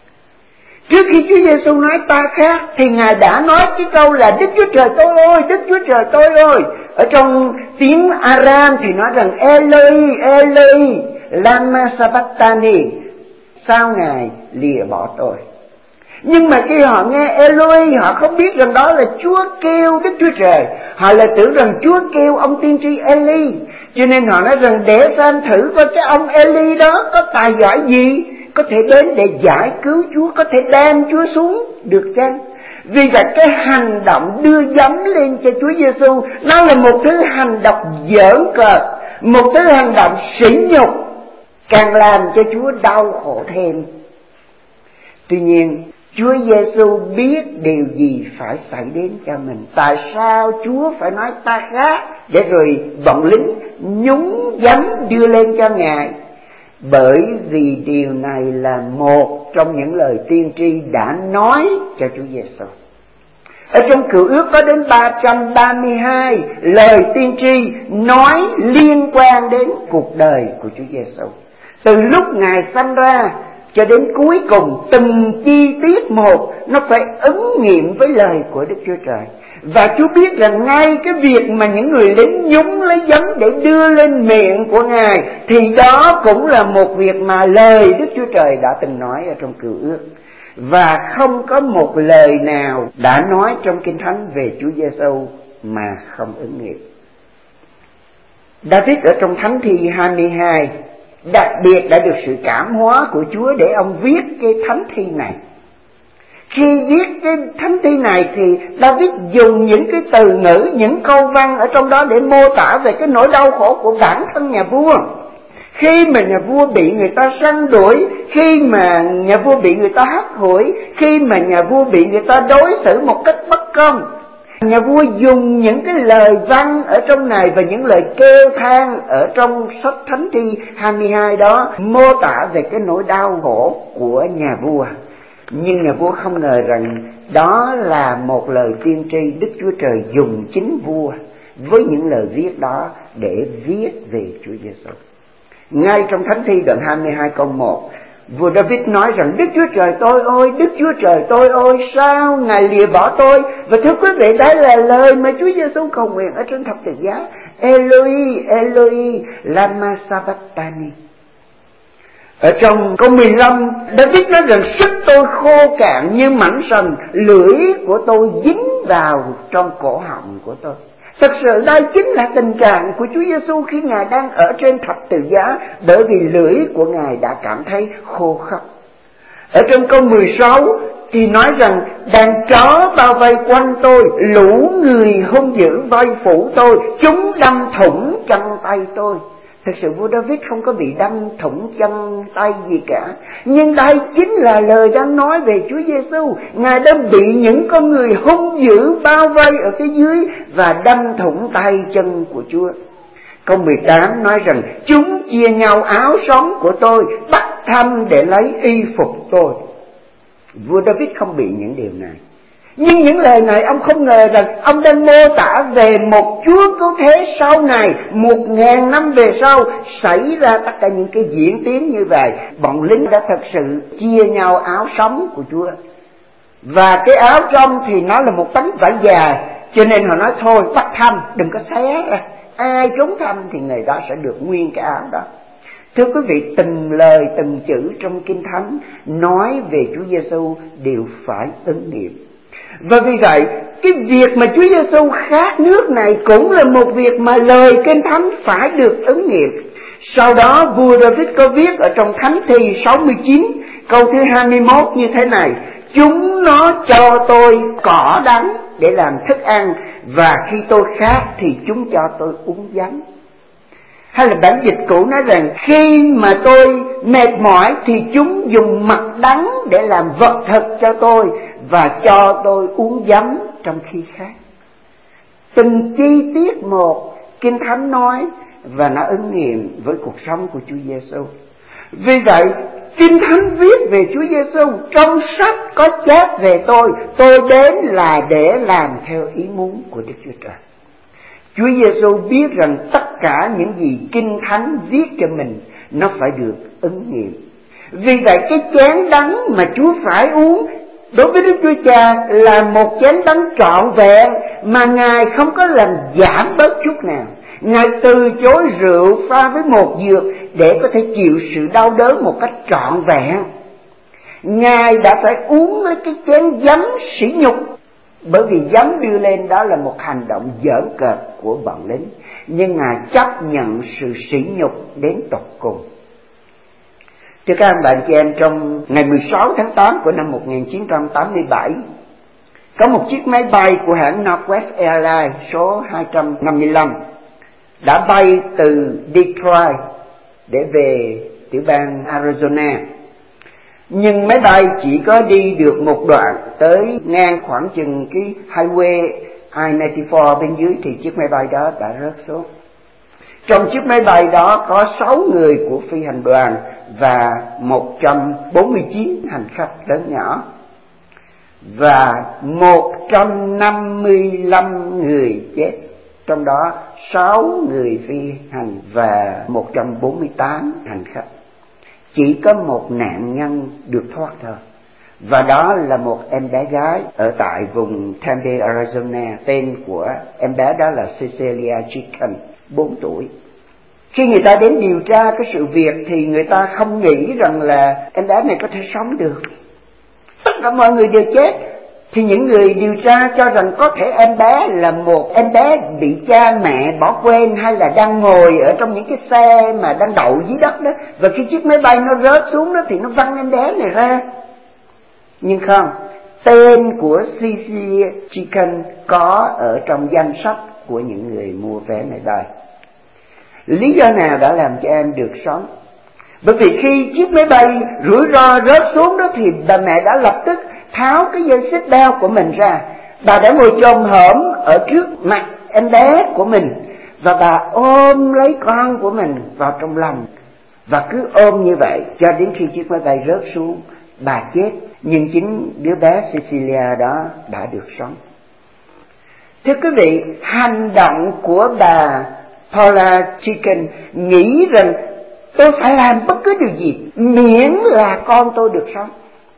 Trước khi Chúa Giêsu nói ta khác thì Ngài đã nói cái câu là Đức Chúa Trời tôi ơi, Đức Chúa Trời tôi ơi. Ở trong tiếng Aram thì nói rằng Eloi, Eloi, lama sabachthani, sao Ngài lìa bỏ tôi. Nhưng mà khi họ nghe Eloi, họ không biết rằng đó là Chúa kêu Đức Chúa Trời. Họ lại tưởng rằng Chúa kêu ông tiên tri Eli. Cho nên họ nói rằng để xem thử coi cái ông Eli đó có tài giỏi gì, có thể đến để giải cứu Chúa, có thể đem Chúa xuống được chăng. Vì vậy cái hành động đưa giấm lên cho Chúa Giêsu nó là một thứ hành động giỡn cợt, một thứ hành động sỉ nhục, càng làm cho Chúa đau khổ thêm. Tuy nhiên Chúa Giêsu biết điều gì phải xảy đến cho mình. Tại sao Chúa phải nói ta khác, để rồi bọn lính nhúng giấm đưa lên cho Ngài? Bởi vì điều này là một trong những lời tiên tri đã nói cho Chúa Giêsu. Ở trong Cựu Ước có đến ba trăm ba mươi hai lời tiên tri nói liên quan đến cuộc đời của Chúa Giêsu. Từ lúc Ngài sanh ra cho đến cuối cùng, từng chi tiết một nó phải ứng nghiệm với lời của Đức Chúa Trời. Và Chúa biết rằng ngay cái việc mà những người lính nhúng lấy giấm để đưa lên miệng của Ngài, thì đó cũng là một việc mà lời Đức Chúa Trời đã từng nói ở trong Cựu Ước. Và không có một lời nào đã nói trong Kinh Thánh về Chúa Giêsu mà không ứng nghiệm. David ở trong Thánh Thi hai mươi hai đặc biệt đã được sự cảm hóa của Chúa để ông viết cái Thánh Thi này. Khi viết cái Thánh Thi này thì David dùng những cái từ ngữ, những câu văn ở trong đó để mô tả về cái nỗi đau khổ của bản thân nhà vua. Khi mà nhà vua bị người ta săn đuổi, khi mà nhà vua bị người ta hắt hủi, khi mà nhà vua bị người ta đối xử một cách bất công, nhà vua dùng những cái lời văn ở trong này và những lời kêu than ở trong sách Thánh Thi hai mươi hai đó mô tả về cái nỗi đau khổ của nhà vua. Nhưng nhà vua không ngờ rằng đó là một lời tiên tri Đức Chúa Trời dùng chính vua với những lời viết đó để viết về Chúa Giêsu. Ngay trong Thánh Thi đoạn hai mươi hai câu một, vua David nói rằng: Đức Chúa Trời tôi ơi, Đức Chúa Trời tôi ơi, sao Ngài lìa bỏ tôi? Và thưa quý vị, đó là lời mà Chúa Giêsu cầu nguyện ở trên thập tự giá: Eloi, Eloi, lama sabachthani. Ở trong câu mười lăm, David nói rằng: sức tôi khô cạn như mảnh sần, lưỡi của tôi dính vào trong cổ họng của tôi. Thật sự đây chính là tình trạng của Chúa Giêsu khi Ngài đang ở trên thập tự giá, bởi vì lưỡi của Ngài đã cảm thấy khô khốc. Ở trong câu mười sáu thì nói rằng: đàn chó bao vây quanh tôi, lũ người hung dữ vây phủ tôi, chúng đâm thủng chân tay tôi. Thực sự vua David không có bị đâm thủng chân tay gì cả, nhưng đây chính là lời đang nói về Chúa Giêsu. Ngài đã bị những con người hung dữ bao vây ở phía dưới và đâm thủng tay chân của Chúa. Câu mười tám nói rằng: chúng chia nhau áo sống của tôi, bắt thăm để lấy y phục tôi. Vua David không bị những điều này, nhưng những lời này ông không ngờ rằng ông đang mô tả về một Chúa cứu thế sau này, một ngàn năm về sau xảy ra tất cả những cái diễn tiến như vậy. Bọn lính đã thật sự chia nhau áo sống của Chúa, và cái áo trong thì nó là một tấm vải dài, cho nên họ nói thôi bắt thăm, đừng có xé ra, ai trốn thăm thì người đó sẽ được nguyên cái áo đó. Thưa quý vị, từng lời từng chữ trong Kinh Thánh nói về Chúa Giêsu đều phải ứng nghiệm. Và vì vậy, cái việc mà Chúa Giêsu khát nước này cũng là một việc mà lời Kinh Thánh phải được ứng nghiệm. Sau đó vua David có viết ở trong Thánh Thi sáu mươi chín câu thứ hai mươi mốt như thế này: chúng nó cho tôi cỏ đắng để làm thức ăn, và khi tôi khát thì chúng cho tôi uống giấm. Hay là bản dịch cũ nói rằng: khi mà tôi mệt mỏi thì chúng dùng mật đắng để làm vật thực cho tôi và cho tôi uống giấm trong khi khát. Từng chi tiết một Kinh Thánh nói và nó ứng nghiệm với cuộc sống của Chúa Giêsu. Vì vậy Kinh Thánh viết về Chúa Giêsu: trong sách có chép về tôi, tôi đến là để làm theo ý muốn của Đức Chúa Trời. Chúa Giêsu biết rằng tất cả những gì Kinh Thánh viết cho mình nó phải được ứng nghiệm. Vì vậy cái chén đắng mà Chúa phải uống đối với Đức Chúa Cha là một chén đắng trọn vẹn mà Ngài không có làm giảm bớt chút nào. Ngài từ chối rượu pha với một dược để có thể chịu sự đau đớn một cách trọn vẹn. Ngài đã phải uống lấy cái chén giấm sỉ nhục, bởi vì giấm đưa lên đó là một hành động giỡn cợt của bọn lính, nhưng Ngài chấp nhận sự sỉ nhục đến tột cùng. Thưa các anh bạn chị em, trong ngày mười sáu tháng tám của năm một nghìn chín trăm tám mươi bảy, Có một chiếc máy bay của hãng Northwest Airlines số hai trăm năm mươi lăm đã bay từ Detroit để về tiểu bang Arizona. Nhưng máy bay chỉ có đi được một đoạn, tới ngang khoảng chừng cái highway I chín mươi tư bên dưới thì chiếc máy bay đó đã rớt xuống. Trong chiếc máy bay đó có sáu người của phi hành đoàn và một trăm bốn mươi chín hành khách lớn nhỏ, và một trăm năm mươi lăm người chết, trong đó sáu người phi hành và một trăm bốn mươi tám hành khách. Chỉ có một nạn nhân được thoát thôi, và đó là một em bé gái ở tại vùng Tempe, Arizona. Tên của em bé đó là Cecilia Chicken, bốn tuổi. Khi người ta đến điều tra cái sự việc thì người ta không nghĩ rằng là em bé này có thể sống được. Tất cả mọi người đều chết. Thì những người điều tra cho rằng có thể em bé là một em bé bị cha mẹ bỏ quên, hay là đang ngồi ở trong những cái xe mà đang đậu dưới đất đó, và khi chiếc máy bay nó rớt xuống đó thì nó văng em bé này ra. Nhưng không, tên của Cecilia Chicken có ở trong danh sách của những người mua vé máy bay. Lý do nào đã làm cho em được sống? Bởi vì khi chiếc máy bay rủi ro rớt xuống đó thì bà mẹ đã lập tức tháo cái dây xích beo của mình ra. Bà đã ngồi chồm hổm ở trước mặt em bé của mình, và bà ôm lấy con của mình vào trong lòng, và cứ ôm như vậy cho đến khi chiếc máy bay rớt xuống. Bà chết, nhưng chính đứa bé Cecilia đó đã được sống. Thưa quý vị, hành động của bà Paula Chicken nghĩ rằng tôi phải làm bất cứ điều gì miễn là con tôi được sống.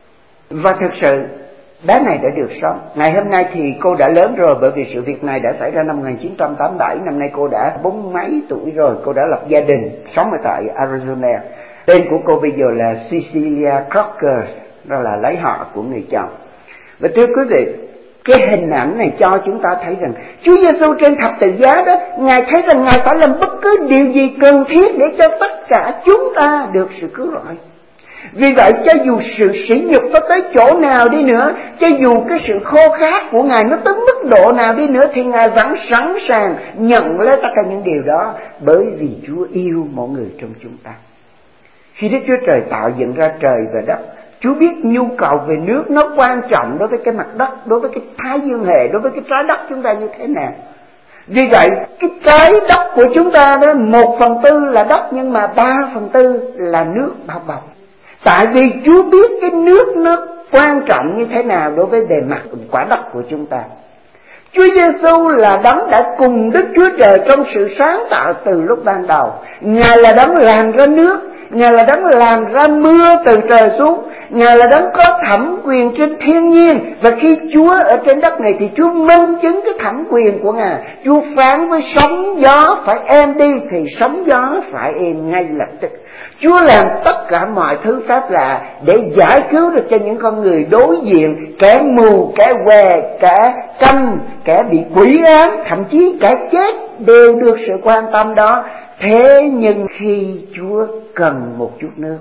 Và thực sự bé này đã được sống. Ngày hôm nay thì cô đã lớn rồi, bởi vì sự việc này đã xảy ra năm một nghìn chín trăm tám mươi bảy. Năm nay cô đã bốn mấy tuổi rồi. Cô đã lập gia đình, sống ở tại Arizona. Tên của cô bây giờ là Cecilia Crocker, đó là lấy họ của người chồng. Và thưa quý vị, cái hình ảnh này cho chúng ta thấy rằng Chúa Giêsu trên thập tự giá đó, Ngài thấy rằng Ngài phải làm bất cứ điều gì cần thiết để cho tất cả chúng ta được sự cứu rỗi. Vì vậy, cho dù sự sỉ nhục có tới chỗ nào đi nữa, cho dù cái sự khô khát của Ngài nó tới mức độ nào đi nữa, thì Ngài vẫn sẵn sàng nhận lấy tất cả những điều đó, bởi vì Chúa yêu mọi người trong chúng ta. Khi Đức Chúa Trời tạo dựng ra trời và đất, Chúa biết nhu cầu về nước nó quan trọng đối với cái mặt đất, đối với cái thái dương hệ, đối với cái trái đất chúng ta như thế nào. Vì vậy, cái trái đất của chúng ta đó, một phần tư là đất, nhưng mà ba phần tư là nước bao bọc. Tại vì Chúa biết cái nước nó quan trọng như thế nào đối với bề mặt quả đất của chúng ta. Chúa Giêsu là đấng đã cùng Đức Chúa Trời trong sự sáng tạo từ lúc ban đầu. Ngài là đấng làm ra nước, Ngài là đấng làm ra mưa từ trời xuống, Ngài là đấng có thẩm quyền trên thiên nhiên. Và khi Chúa ở trên đất này thì Chúa minh chứng cái thẩm quyền của Ngài. Chúa phán với sóng gió phải êm đi thì sóng gió phải êm ngay lập tức. Chúa làm tất cả mọi thứ phép lạ để giải cứu được cho những con người đối diện, kẻ mù, kẻ què, kẻ câm, kẻ bị quỷ ám, thậm chí kẻ chết đều được sự quan tâm đó. Thế nhưng khi Chúa cần một chút nước,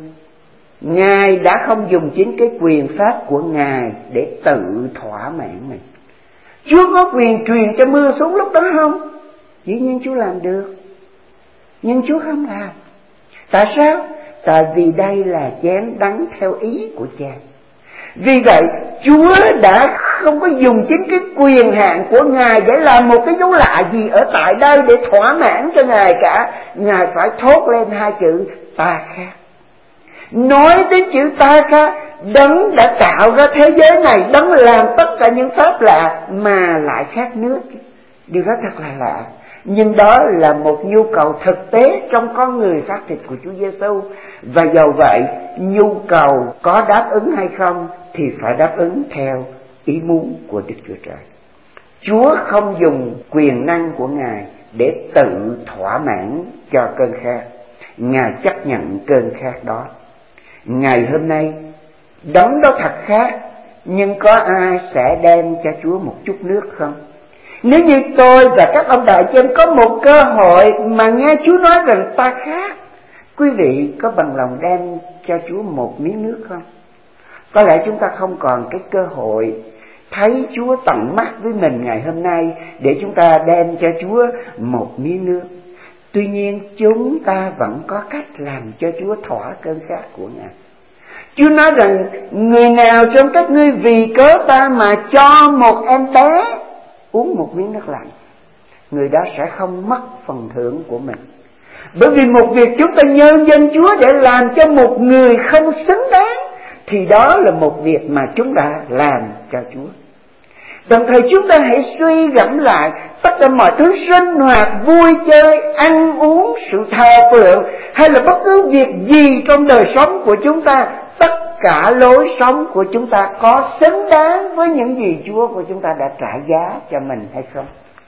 Ngài đã không dùng chính cái quyền pháp của Ngài để tự thỏa mãn mình. Chúa có quyền truyền cho mưa xuống lúc đó không? Dĩ nhiên Chúa làm được, nhưng Chúa không làm. Tại sao? Tại vì đây là chén đắng theo ý của Cha. Vì vậy, Chúa đã không có dùng chính cái quyền hạn của Ngài để làm một cái dấu lạ gì ở tại đây để thỏa mãn cho Ngài cả. Ngài phải thốt lên hai chữ ta khác. Nói đến chữ ta khác, đấng đã tạo ra thế giới này, đấng làm tất cả những pháp lạ mà lại khác nước. Điều đó thật là lạ. Nhưng đó là một nhu cầu thực tế trong con người xác thịt của Chúa Giêsu. Và dầu vậy, nhu cầu có đáp ứng hay không thì phải đáp ứng theo ý muốn của Đức Chúa Trời. Chúa không dùng quyền năng của Ngài để tự thỏa mãn cho cơn khát. Ngài chấp nhận cơn khát đó. Ngày hôm nay, đấng đó thật khát, nhưng có ai sẽ đem cho Chúa một chút nước không? Nếu như tôi và các ông bà chị em có một cơ hội mà nghe Chúa nói rằng ta khát, quý vị có bằng lòng đem cho Chúa một miếng nước không? Có lẽ chúng ta không còn cái cơ hội thấy Chúa tận mắt với mình ngày hôm nay để chúng ta đem cho Chúa một miếng nước. Tuy nhiên chúng ta vẫn có cách làm cho Chúa thỏa cơn khát của Ngài. Chúa nói rằng người nào trong các ngươi vì cớ ta mà cho một em bé uống một miếng nước lạnh, người đó sẽ không mất phần thưởng của mình. Bởi vì một việc chúng ta nhân danh Chúa để làm cho một người không xứng đáng, thì đó là một việc mà chúng ta làm cho Chúa. Đồng thời chúng ta hãy suy gẫm lại tất cả mọi thứ sinh hoạt, vui chơi, ăn uống, sự thờ phượng hay là bất cứ việc gì trong đời sống của chúng ta, tất cả lối sống của chúng ta có xứng đáng với những gì Chúa của chúng ta đã trả giá cho mình hay không?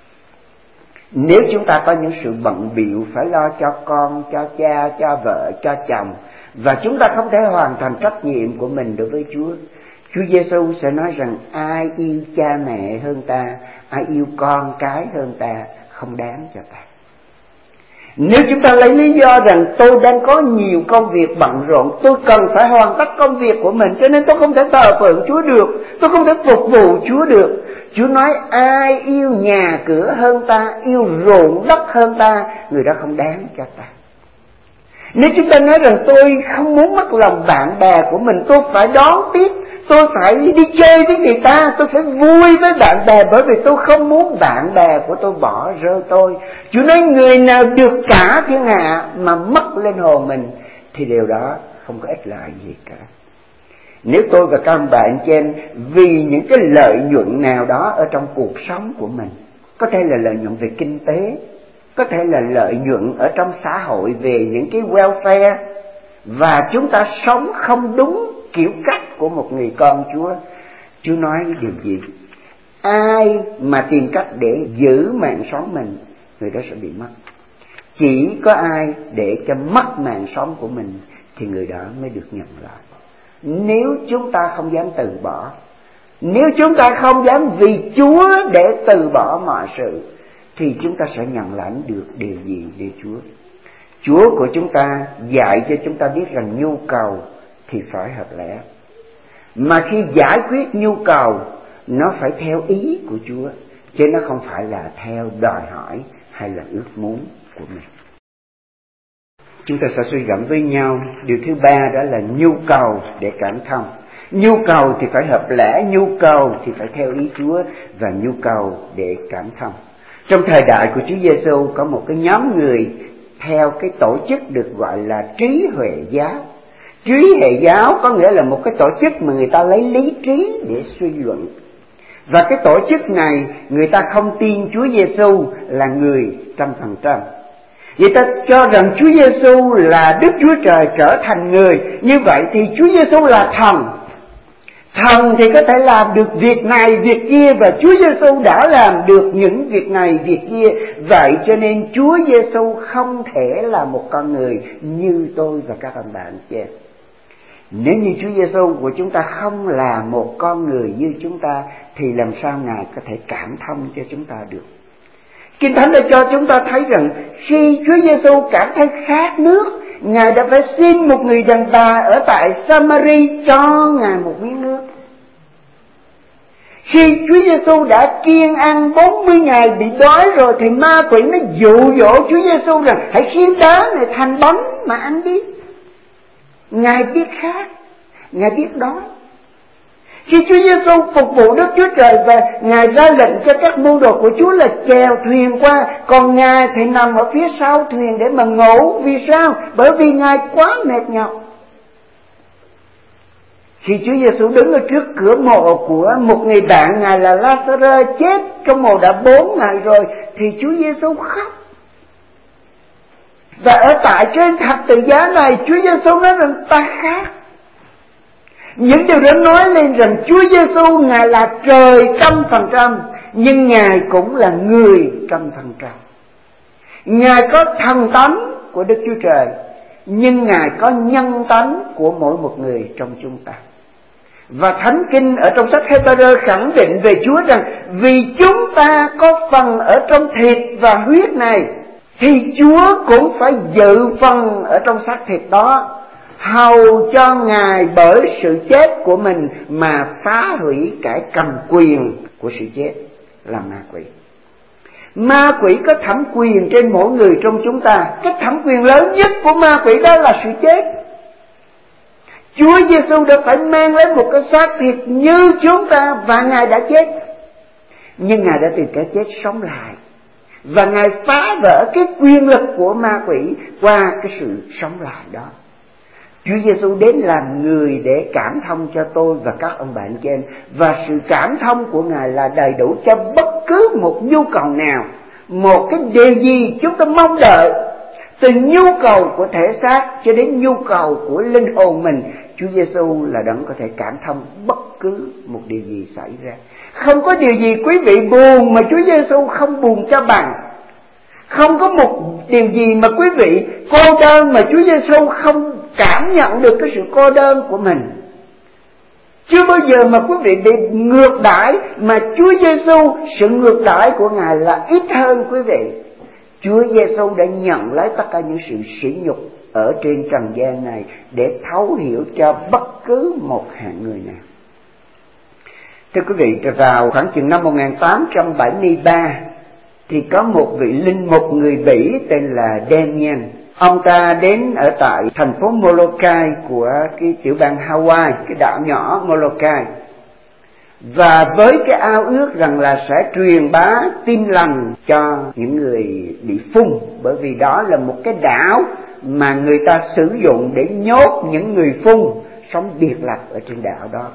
Nếu chúng ta có những sự bận bịu phải lo cho con, cho cha, cho vợ, cho chồng, và chúng ta không thể hoàn thành trách nhiệm của mình đối với Chúa, Chúa Giêsu sẽ nói rằng ai yêu cha mẹ hơn ta, ai yêu con cái hơn ta, không đáng cho ta. Nếu chúng ta lấy lý do rằng tôi đang có nhiều công việc bận rộn, tôi cần phải hoàn tất công việc của mình, cho nên tôi không thể thờ phượng Chúa được, tôi không thể phục vụ Chúa được. Chúa nói ai yêu nhà cửa hơn ta, yêu ruộng đất hơn ta, người đó không đáng cho ta. Nếu chúng ta nói rằng tôi không muốn mất lòng bạn bè của mình, tôi phải đón tiếp, tôi phải đi chơi với người ta, tôi phải vui với bạn bè, bởi vì tôi không muốn bạn bè của tôi bỏ rơi tôi. Chúa nói người nào được cả thiên hạ mà mất linh hồn mình thì điều đó không có ích lợi gì cả. Nếu tôi và các ông bạn chị em vì những cái lợi nhuận nào đó ở trong cuộc sống của mình, có thể là lợi nhuận về kinh tế, có thể là lợi nhuận ở trong xã hội về những cái welfare, và chúng ta sống không đúng kiểu cách của một người con Chúa, Chúa nói điều gì? Ai mà tìm cách để giữ mạng sống mình, người đó sẽ bị mất. Chỉ có ai để cho mất mạng sống của mình thì người đó mới được nhận lại. Nếu chúng ta không dám từ bỏ, nếu chúng ta không dám vì Chúa để từ bỏ mọi sự, thì chúng ta sẽ nhận lãnh được điều gì để Chúa? Chúa của chúng ta dạy cho chúng ta biết rằng nhu cầu thì phải hợp lẽ, mà khi giải quyết nhu cầu nó phải theo ý của Chúa, chứ nó không phải là theo đòi hỏi hay là ước muốn của mình. Chúng ta sẽ suy gẫm với nhau. Điều thứ ba đó là nhu cầu để cảm thông. Nhu cầu thì phải hợp lẽ, nhu cầu thì phải theo ý Chúa, và nhu cầu để cảm thông. Trong thời đại của Chúa Giêsu có một cái nhóm người theo cái tổ chức được gọi là trí huệ giáo. Trí huệ giáo có nghĩa là một cái tổ chức mà người ta lấy lý trí để suy luận. Và cái tổ chức này người ta không tin Chúa Giêsu là người trăm phần trăm. Người ta cho rằng Chúa Giêsu là Đức Chúa Trời trở thành người, như vậy thì Chúa Giêsu là thần. Thần thì có thể làm được việc này, việc kia, và Chúa Giêsu đã làm được những việc này, việc kia. Vậy cho nên Chúa Giêsu không thể là một con người như tôi và các anh bạn chị em. Nếu như Chúa Giêsu của chúng ta không là một con người như chúng ta, thì làm sao Ngài có thể cảm thông cho chúng ta được? Kinh Thánh đã cho chúng ta thấy rằng khi Chúa Giêsu cảm thấy khát nước, Ngài đã phải xin một người đàn bà ở tại Samari cho Ngài một miếng nước. Khi Chúa Giêsu đã kiêng ăn bốn mươi ngày bị đói rồi, thì ma quỷ nó dụ dỗ Chúa Giêsu rằng hãy khiến đá này thành bánh mà ăn đi. Ngài biết khát, Ngài biết đói. Khi Chúa Giêsu phục vụ Đức Chúa Trời và Ngài ra lệnh cho các môn đồ của Chúa là chèo thuyền qua, còn Ngài thì nằm ở phía sau thuyền để mà ngủ. Vì sao? Bởi vì Ngài quá mệt nhọc. Khi Chúa Giêsu đứng ở trước cửa mộ của một người bạn Ngài là Lazarus chết trong mộ đã bốn ngày rồi, thì Chúa Giêsu khóc. Và ở tại trên thập tự giá này, Chúa Giêsu nói rằng ta khát. Những điều đó nói lên rằng Chúa Giêsu Ngài là trời trăm phần trăm, nhưng Ngài cũng là người trăm phần trăm. Ngài có thần tánh của Đức Chúa Trời, nhưng Ngài có nhân tánh của mỗi một người trong chúng ta. Và Thánh Kinh ở trong sách Hê-bơ-rơ khẳng định về Chúa rằng vì chúng ta có phần ở trong thịt và huyết này, thì Chúa cũng phải dự phần ở trong xác thịt đó. hầu cho Ngài bởi sự chết của mình mà phá hủy kẻ cầm quyền của sự chết là ma quỷ. Ma quỷ có thẩm quyền trên mỗi người trong chúng ta. Cái thẩm quyền lớn nhất của ma quỷ đó là sự chết. Chúa Giêsu đã phải mang lấy một cái xác thịt như chúng ta, và Ngài đã chết, nhưng Ngài đã từ cái chết sống lại, và Ngài phá vỡ cái quyền lực của ma quỷ qua cái sự sống lại đó. Chúa Giêsu đến làm người để cảm thông cho tôi và các ông bạn trên, và sự cảm thông của Ngài là đầy đủ cho bất cứ một nhu cầu nào, một cái điều gì chúng ta mong đợi, từ nhu cầu của thể xác cho đến nhu cầu của linh hồn mình. Chúa Giêsu là đấng có thể cảm thông bất cứ một điều gì xảy ra. Không có điều gì quý vị buồn mà Chúa Giêsu không buồn cho bằng. Không có một điều gì mà quý vị cô đơn mà Chúa Giêsu không cảm nhận được cái sự cô đơn của mình. Chưa bao giờ mà quý vị bị ngược đãi, mà Chúa Giêsu, sự ngược đãi của Ngài là ít hơn quý vị. Chúa Giêsu đã nhận lấy tất cả những sự sỉ nhục ở trên trần gian này để thấu hiểu cho bất cứ một hạng người nào. Thưa quý vị, vào khoảng chừng năm một nghìn tám trăm bảy mươi ba thì có một vị linh mục người Bỉ tên là Daniel. Ông ta đến ở tại thành phố Molokai của cái tiểu bang Hawaii, cái đảo nhỏ Molokai, và với cái ao ước rằng là sẽ truyền bá tin lành cho những người bị phun, bởi vì đó là một cái đảo mà người ta sử dụng để nhốt những người phun sống biệt lập ở trên đảo đó.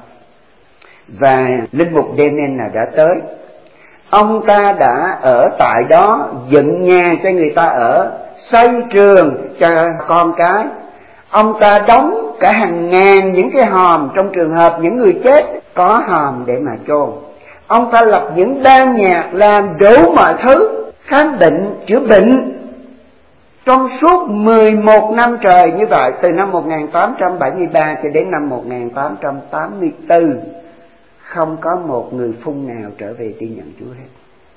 Và linh mục Daniel là đã tới. Ông ta đã ở tại đó, dựng nhà cho người ta ở, xây trường cho con cái. Ông ta đóng cả hàng ngàn những cái hòm trong trường hợp những người chết có hòm để mà chôn. Ông ta lập những ban nhạc, làm đủ mọi thứ, khám bệnh, chữa bệnh. Trong suốt mười một năm trời như vậy, từ năm một nghìn tám trăm bảy mươi ba cho đến năm một nghìn tám trăm tám mươi tư, không có một người phun nào trở về tin nhận Chúa hết.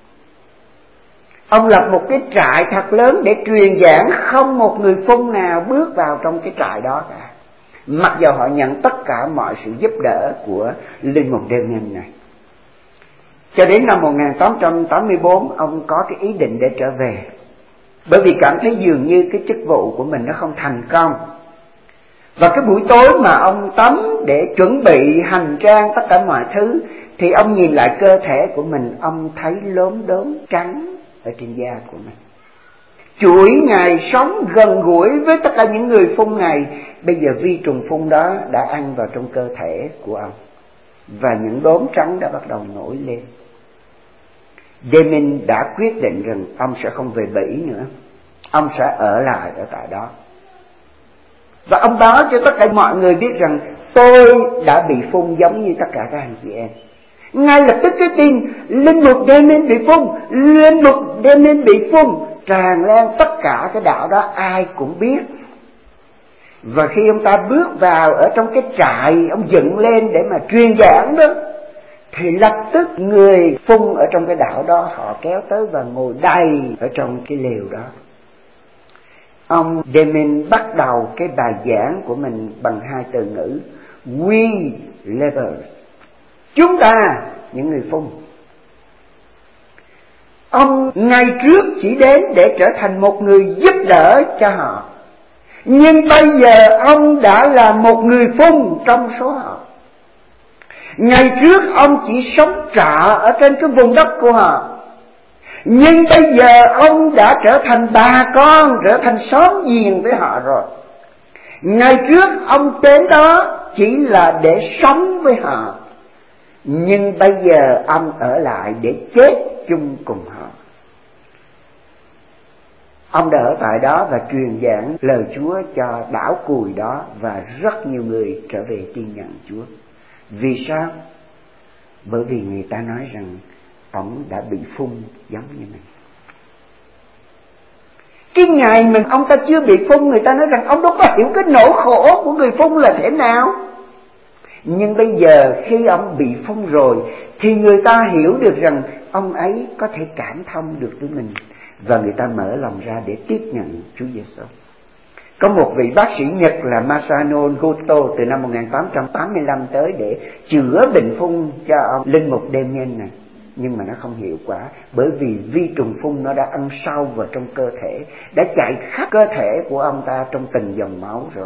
Ông lập một cái trại thật lớn để truyền giảng, không một người phun nào bước vào trong cái trại đó cả, mặc dù họ nhận tất cả mọi sự giúp đỡ của linh mục Daniel này. Cho đến năm một nghìn tám trăm tám mươi bốn, ông có cái ý định để trở về, bởi vì cảm thấy dường như cái chức vụ của mình nó không thành công. Và cái buổi tối mà ông tắm để chuẩn bị hành trang tất cả mọi thứ, thì ông nhìn lại cơ thể của mình, ông thấy lốm đốm trắng ở trên da của mình. Chuỗi ngày sống gần gũi với tất cả những người phun này, bây giờ vi trùng phun đó đã ăn vào trong cơ thể của ông, và những đốm trắng đã bắt đầu nổi lên. Daniel đã quyết định rằng ông sẽ không về Bỉ nữa, ông sẽ ở lại ở tại đó. Và ông báo cho tất cả mọi người biết rằng tôi đã bị phun giống như tất cả các anh chị em. Ngay lập tức cái tin linh mục Daniel bị phun, linh mục Daniel bị phun tràn lan tất cả cái đảo đó, ai cũng biết. Và khi ông ta bước vào ở trong cái trại ông dựng lên để mà truyền giảng đó, thì lập tức người phun ở trong cái đảo đó họ kéo tới và ngồi đầy ở trong cái lều đó. Ông Daniel bắt đầu cái bài giảng của mình bằng hai từ ngữ: We lepers, chúng ta những người phun. Ông ngày trước chỉ đến để trở thành một người giúp đỡ cho họ, nhưng bây giờ ông đã là một người phun trong số họ. Ngày trước ông chỉ sống trọ ở trên cái vùng đất của họ, nhưng bây giờ ông đã trở thành bà con, trở thành xóm giềng với họ rồi. Ngày trước ông đến đó chỉ là để sống với họ, nhưng bây giờ ông ở lại để chết chung cùng họ. Ông đã ở tại đó và truyền giảng lời Chúa cho đảo cùi đó, và rất nhiều người trở về tin nhận Chúa. Vì sao? Bởi vì người ta nói rằng ông đã bị phun giống như mình. Cái ngày mình ông ta chưa bị phun, người ta nói rằng ông đâu có hiểu cái nỗi khổ của người phun là thế nào. Nhưng bây giờ khi ông bị phun rồi thì người ta hiểu được rằng ông ấy có thể cảm thông được với mình, và người ta mở lòng ra để tiếp nhận Chúa Giêsu. Có một vị bác sĩ Nhật là Masano Goto từ năm một nghìn tám trăm tám mươi lăm tới để chữa bệnh phung cho ông linh mục Damien này, nhưng mà nó không hiệu quả, bởi vì vi trùng phun nó đã ăn sâu vào trong cơ thể, đã chạy khắp cơ thể của ông ta trong từng dòng máu rồi.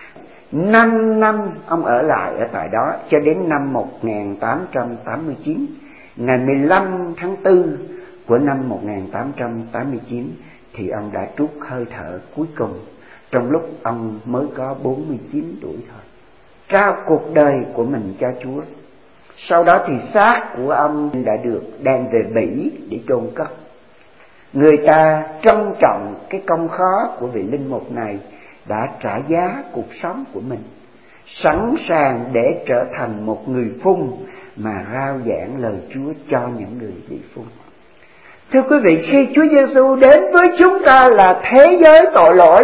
Năm năm ông ở lại ở tại đó cho đến năm một nghìn tám trăm tám mươi chín, ngày mười lăm tháng tư của năm một nghìn tám trăm tám mươi chín thì ông đã trút hơi thở cuối cùng trong lúc ông mới có bốn mươi chín tuổi thôi, trao cuộc đời của mình cho Chúa. Sau đó thì xác của ông đã được đem về Bỉ để chôn cất. Người ta trân trọng cái công khó của vị linh mục này đã trả giá cuộc sống của mình, sẵn sàng để trở thành một người phun mà rao giảng lời Chúa cho những người bị phun. Thưa quý vị, khi Chúa Giêsu đến với chúng ta là thế giới tội lỗi,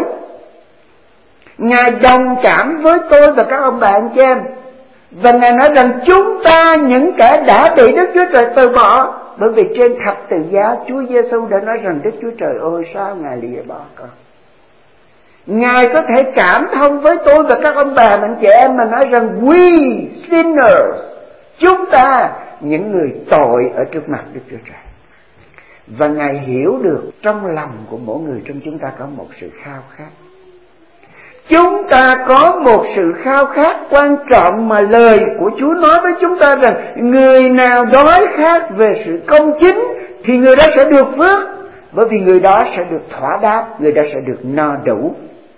Ngài đồng cảm với tôi và các ông bà anh chị em, và Ngài nói rằng chúng ta những kẻ đã bị Đức Chúa Trời từ bỏ. Bởi vì trên thập tự giá Chúa Giêsu đã nói rằng Đức Chúa Trời ơi, sao Ngài lìa bỏ con. Ngài có thể cảm thông với tôi và các ông bà anh chị em mà nói rằng we sinners, chúng ta những người tội ở trước mặt Đức Chúa Trời. Và Ngài hiểu được trong lòng của mỗi người trong chúng ta có một sự khao khát. Chúng ta có một sự khao khát quan trọng mà lời của Chúa nói với chúng ta rằng người nào đói khát về sự công chính thì người đó sẽ được phước, bởi vì người đó sẽ được thỏa đáp, người đó sẽ được no đủ.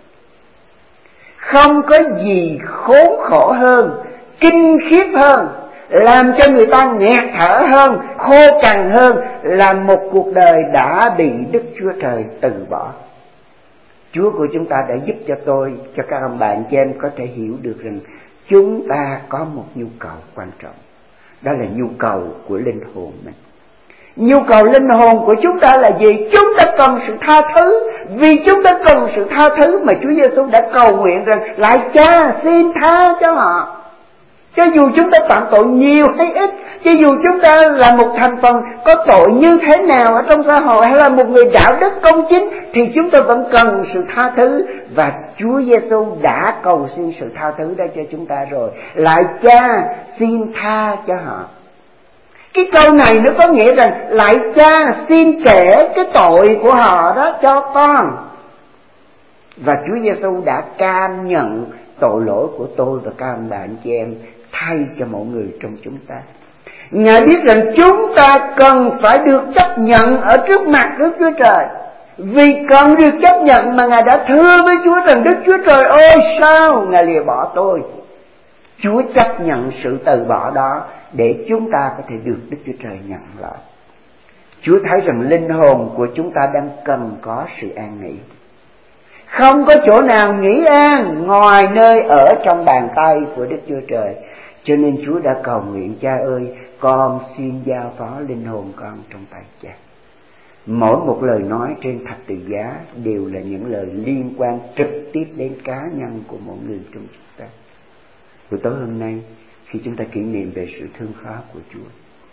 Không có gì khốn khổ hơn, kinh khiếp hơn, làm cho người ta nghẹt thở hơn, khô cằn hơn là một cuộc đời đã bị Đức Chúa Trời từ bỏ. Chúa của chúng ta đã giúp cho tôi, cho các ông bạn chị em có thể hiểu được rằng chúng ta có một nhu cầu quan trọng. Đó là nhu cầu của linh hồn mình. Nhu cầu linh hồn của chúng ta là gì? Chúng ta cần sự tha thứ. Vì chúng ta cần sự tha thứ mà Chúa Giêsu đã cầu nguyện rằng lại Cha xin tha cho họ. Cho dù chúng ta phạm tội nhiều hay ít, cho dù chúng ta là một thành phần có tội như thế nào ở trong xã hội, hay là một người đạo đức công chính, thì chúng ta vẫn cần sự tha thứ. Và Chúa Giêsu đã cầu xin sự tha thứ đó cho chúng ta rồi. Lại Cha xin tha cho họ. Cái câu này nó có nghĩa rằng lại Cha xin kể cái tội của họ đó cho con. Và Chúa Giêsu đã cam nhận tội lỗi của tôi và các ông bà anh chị em thay cho mọi người trong chúng ta. Ngài biết rằng chúng ta cần phải được chấp nhận ở trước mặt Đức Chúa Trời. Vì cần được chấp nhận mà Ngài đã thưa với Chúa rằng Đức Chúa Trời ơi, sao Ngài lìa bỏ tôi. Chúa chấp nhận sự từ bỏ đó để chúng ta có thể được Đức Chúa Trời nhận lại. Chúa thấy rằng linh hồn của chúng ta đang cần có sự an nghỉ. Không có chỗ nào nghỉ an ngoài nơi ở trong bàn tay của Đức Chúa Trời. Cho nên Chúa đã cầu nguyện: Cha ơi, con xin giao phó linh hồn con trong tay Cha. Mỗi một lời nói trên thập tự giá đều là những lời liên quan trực tiếp đến cá nhân của mỗi người trong chúng ta. Buổi tối hôm nay, khi chúng ta kỷ niệm về sự thương xót của Chúa,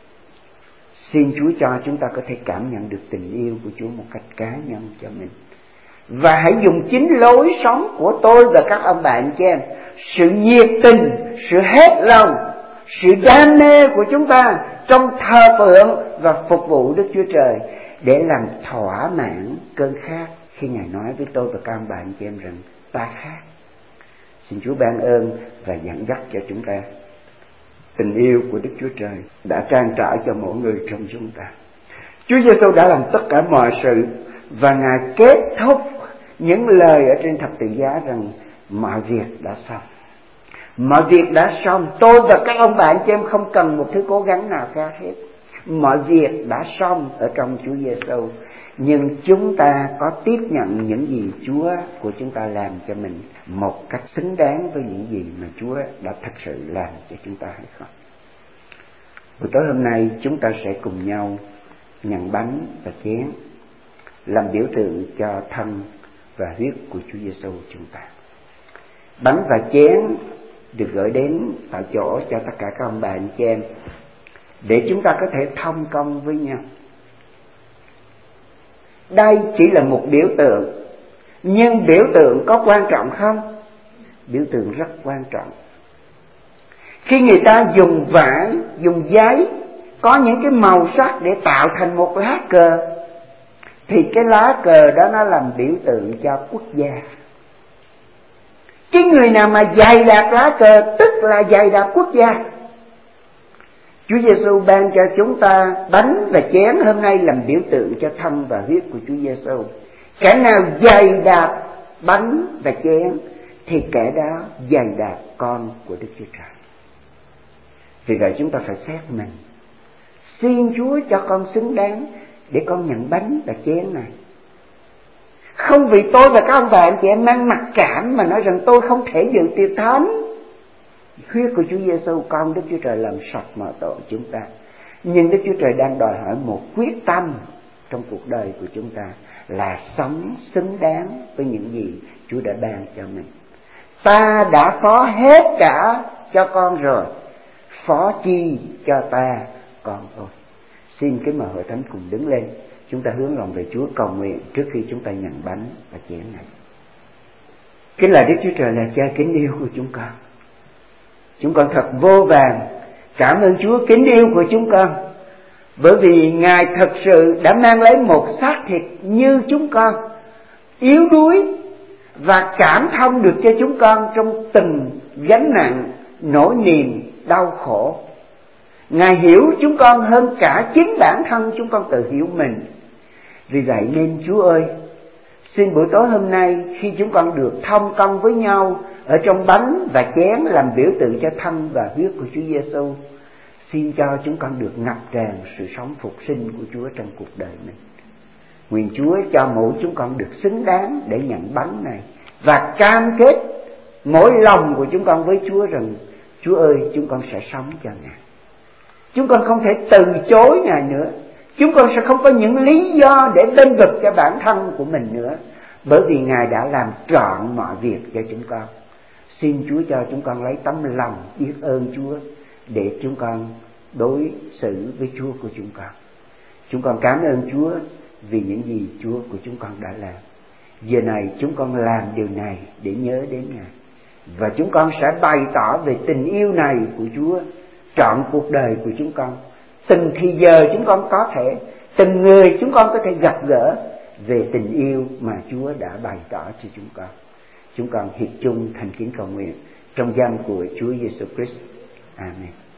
xin Chúa cho chúng ta có thể cảm nhận được tình yêu của Chúa một cách cá nhân cho mình. Và hãy dùng chính lối sống của tôi và các ông bạn chị em, sự nhiệt tình, sự hết lòng, sự đam mê của chúng ta trong thờ phượng và phục vụ Đức Chúa Trời để làm thỏa mãn cơn khát khi Ngài nói với tôi và các ông bạn chị em rằng ta khát. Xin Chúa ban ơn và dẫn dắt cho chúng ta. Tình yêu của Đức Chúa Trời đã trang trải cho mỗi người trong chúng ta. Chúa Giêsu đã làm tất cả mọi sự, và Ngài kết thúc những lời ở trên thập tự giá rằng mọi việc đã xong. Mọi việc đã xong. Tôi và các ông bạn chị em không cần một thứ cố gắng nào khác hết. Mọi việc đã xong ở trong Chúa Giêsu. Nhưng chúng ta có tiếp nhận những gì Chúa của chúng ta làm cho mình một cách xứng đáng với những gì mà Chúa đã thật sự làm cho chúng ta hay không? Buổi tối hôm nay chúng ta sẽ cùng nhau nhận bánh và chén làm biểu tượng cho thân và huyết của Chúa Giêsu chúng ta. Bánh và chén được gửi đến tại chỗ cho tất cả các ông bà anh chị em để chúng ta có thể thông công với nhau. Đây chỉ là một biểu tượng, Nhưng biểu tượng có quan trọng không? Biểu tượng rất quan trọng. Khi người ta dùng vải, dùng giấy, có những cái màu sắc để tạo thành một lá cờ, thì cái lá cờ đó nó làm biểu tượng cho quốc gia. Cái người nào mà dày đạt lá cờ tức là dày đạt quốc gia. Chúa Giêsu ban cho chúng ta bánh và chén hôm nay làm biểu tượng cho thân và huyết của Chúa Giêsu. Kẻ nào dày đạt bánh và chén thì kẻ đó dày đạt con của Đức Chúa Trời. Vì vậy chúng ta phải xét mình, xin Chúa cho con xứng đáng để con nhận bánh và chén này. Không vì tôi và các ông bà anh chị em mang mặc cảm mà nói rằng tôi không thể dự tiệc thánh. Huyết của Chúa Giêsu, con Đức Chúa Trời làm sạch mọi tội chúng ta. Nhưng Đức Chúa Trời đang đòi hỏi một quyết tâm trong cuộc đời của chúng ta là sống xứng đáng với những gì Chúa đã ban cho mình. Ta đã phó hết cả cho con rồi, phó chi cho ta con ơi. Xin kính mời hội thánh cùng đứng lên, chúng ta hướng lòng về Chúa cầu nguyện trước khi chúng ta nhận bánh và chén này. Kính là Đức Chúa Trời là Cha kính yêu của chúng con. Chúng con thật vô vàn cảm ơn Chúa kính yêu của chúng con, bởi vì Ngài thật sự đã mang lấy một xác thịt như chúng con, yếu đuối, và cảm thông được cho chúng con trong từng gánh nặng, nỗi niềm, đau khổ. Ngài hiểu chúng con hơn cả chính bản thân chúng con tự hiểu mình. Vì vậy nên Chúa ơi, xin buổi tối hôm nay khi chúng con được thông công với nhau ở trong bánh và chén làm biểu tượng cho thân và huyết của Chúa Giêsu, xin cho chúng con được ngập tràn sự sống phục sinh của Chúa trong cuộc đời mình. Nguyện Chúa cho mỗi chúng con được xứng đáng để nhận bánh này, và cam kết mỗi lòng của chúng con với Chúa rằng Chúa ơi, chúng con sẽ sống cho Ngài. Chúng con không thể từ chối Ngài nữa. Chúng con sẽ không có những lý do để bênh vực cho bản thân của mình nữa, bởi vì Ngài đã làm trọn mọi việc cho chúng con. Xin Chúa cho chúng con lấy tấm lòng biết ơn Chúa để chúng con đối xử với Chúa của chúng con. Chúng con cảm ơn Chúa vì những gì Chúa của chúng con đã làm. Giờ này chúng con làm điều này để nhớ đến Ngài, và chúng con sẽ bày tỏ về tình yêu này của Chúa trọn cuộc đời của chúng con. Từng thì giờ chúng con có thể, từng người chúng con có thể gặp gỡ về tình yêu mà Chúa đã bày tỏ cho chúng con. Chúng con hiệp chung thành kính cầu nguyện trong danh của Chúa Giêsu Christ. Amen.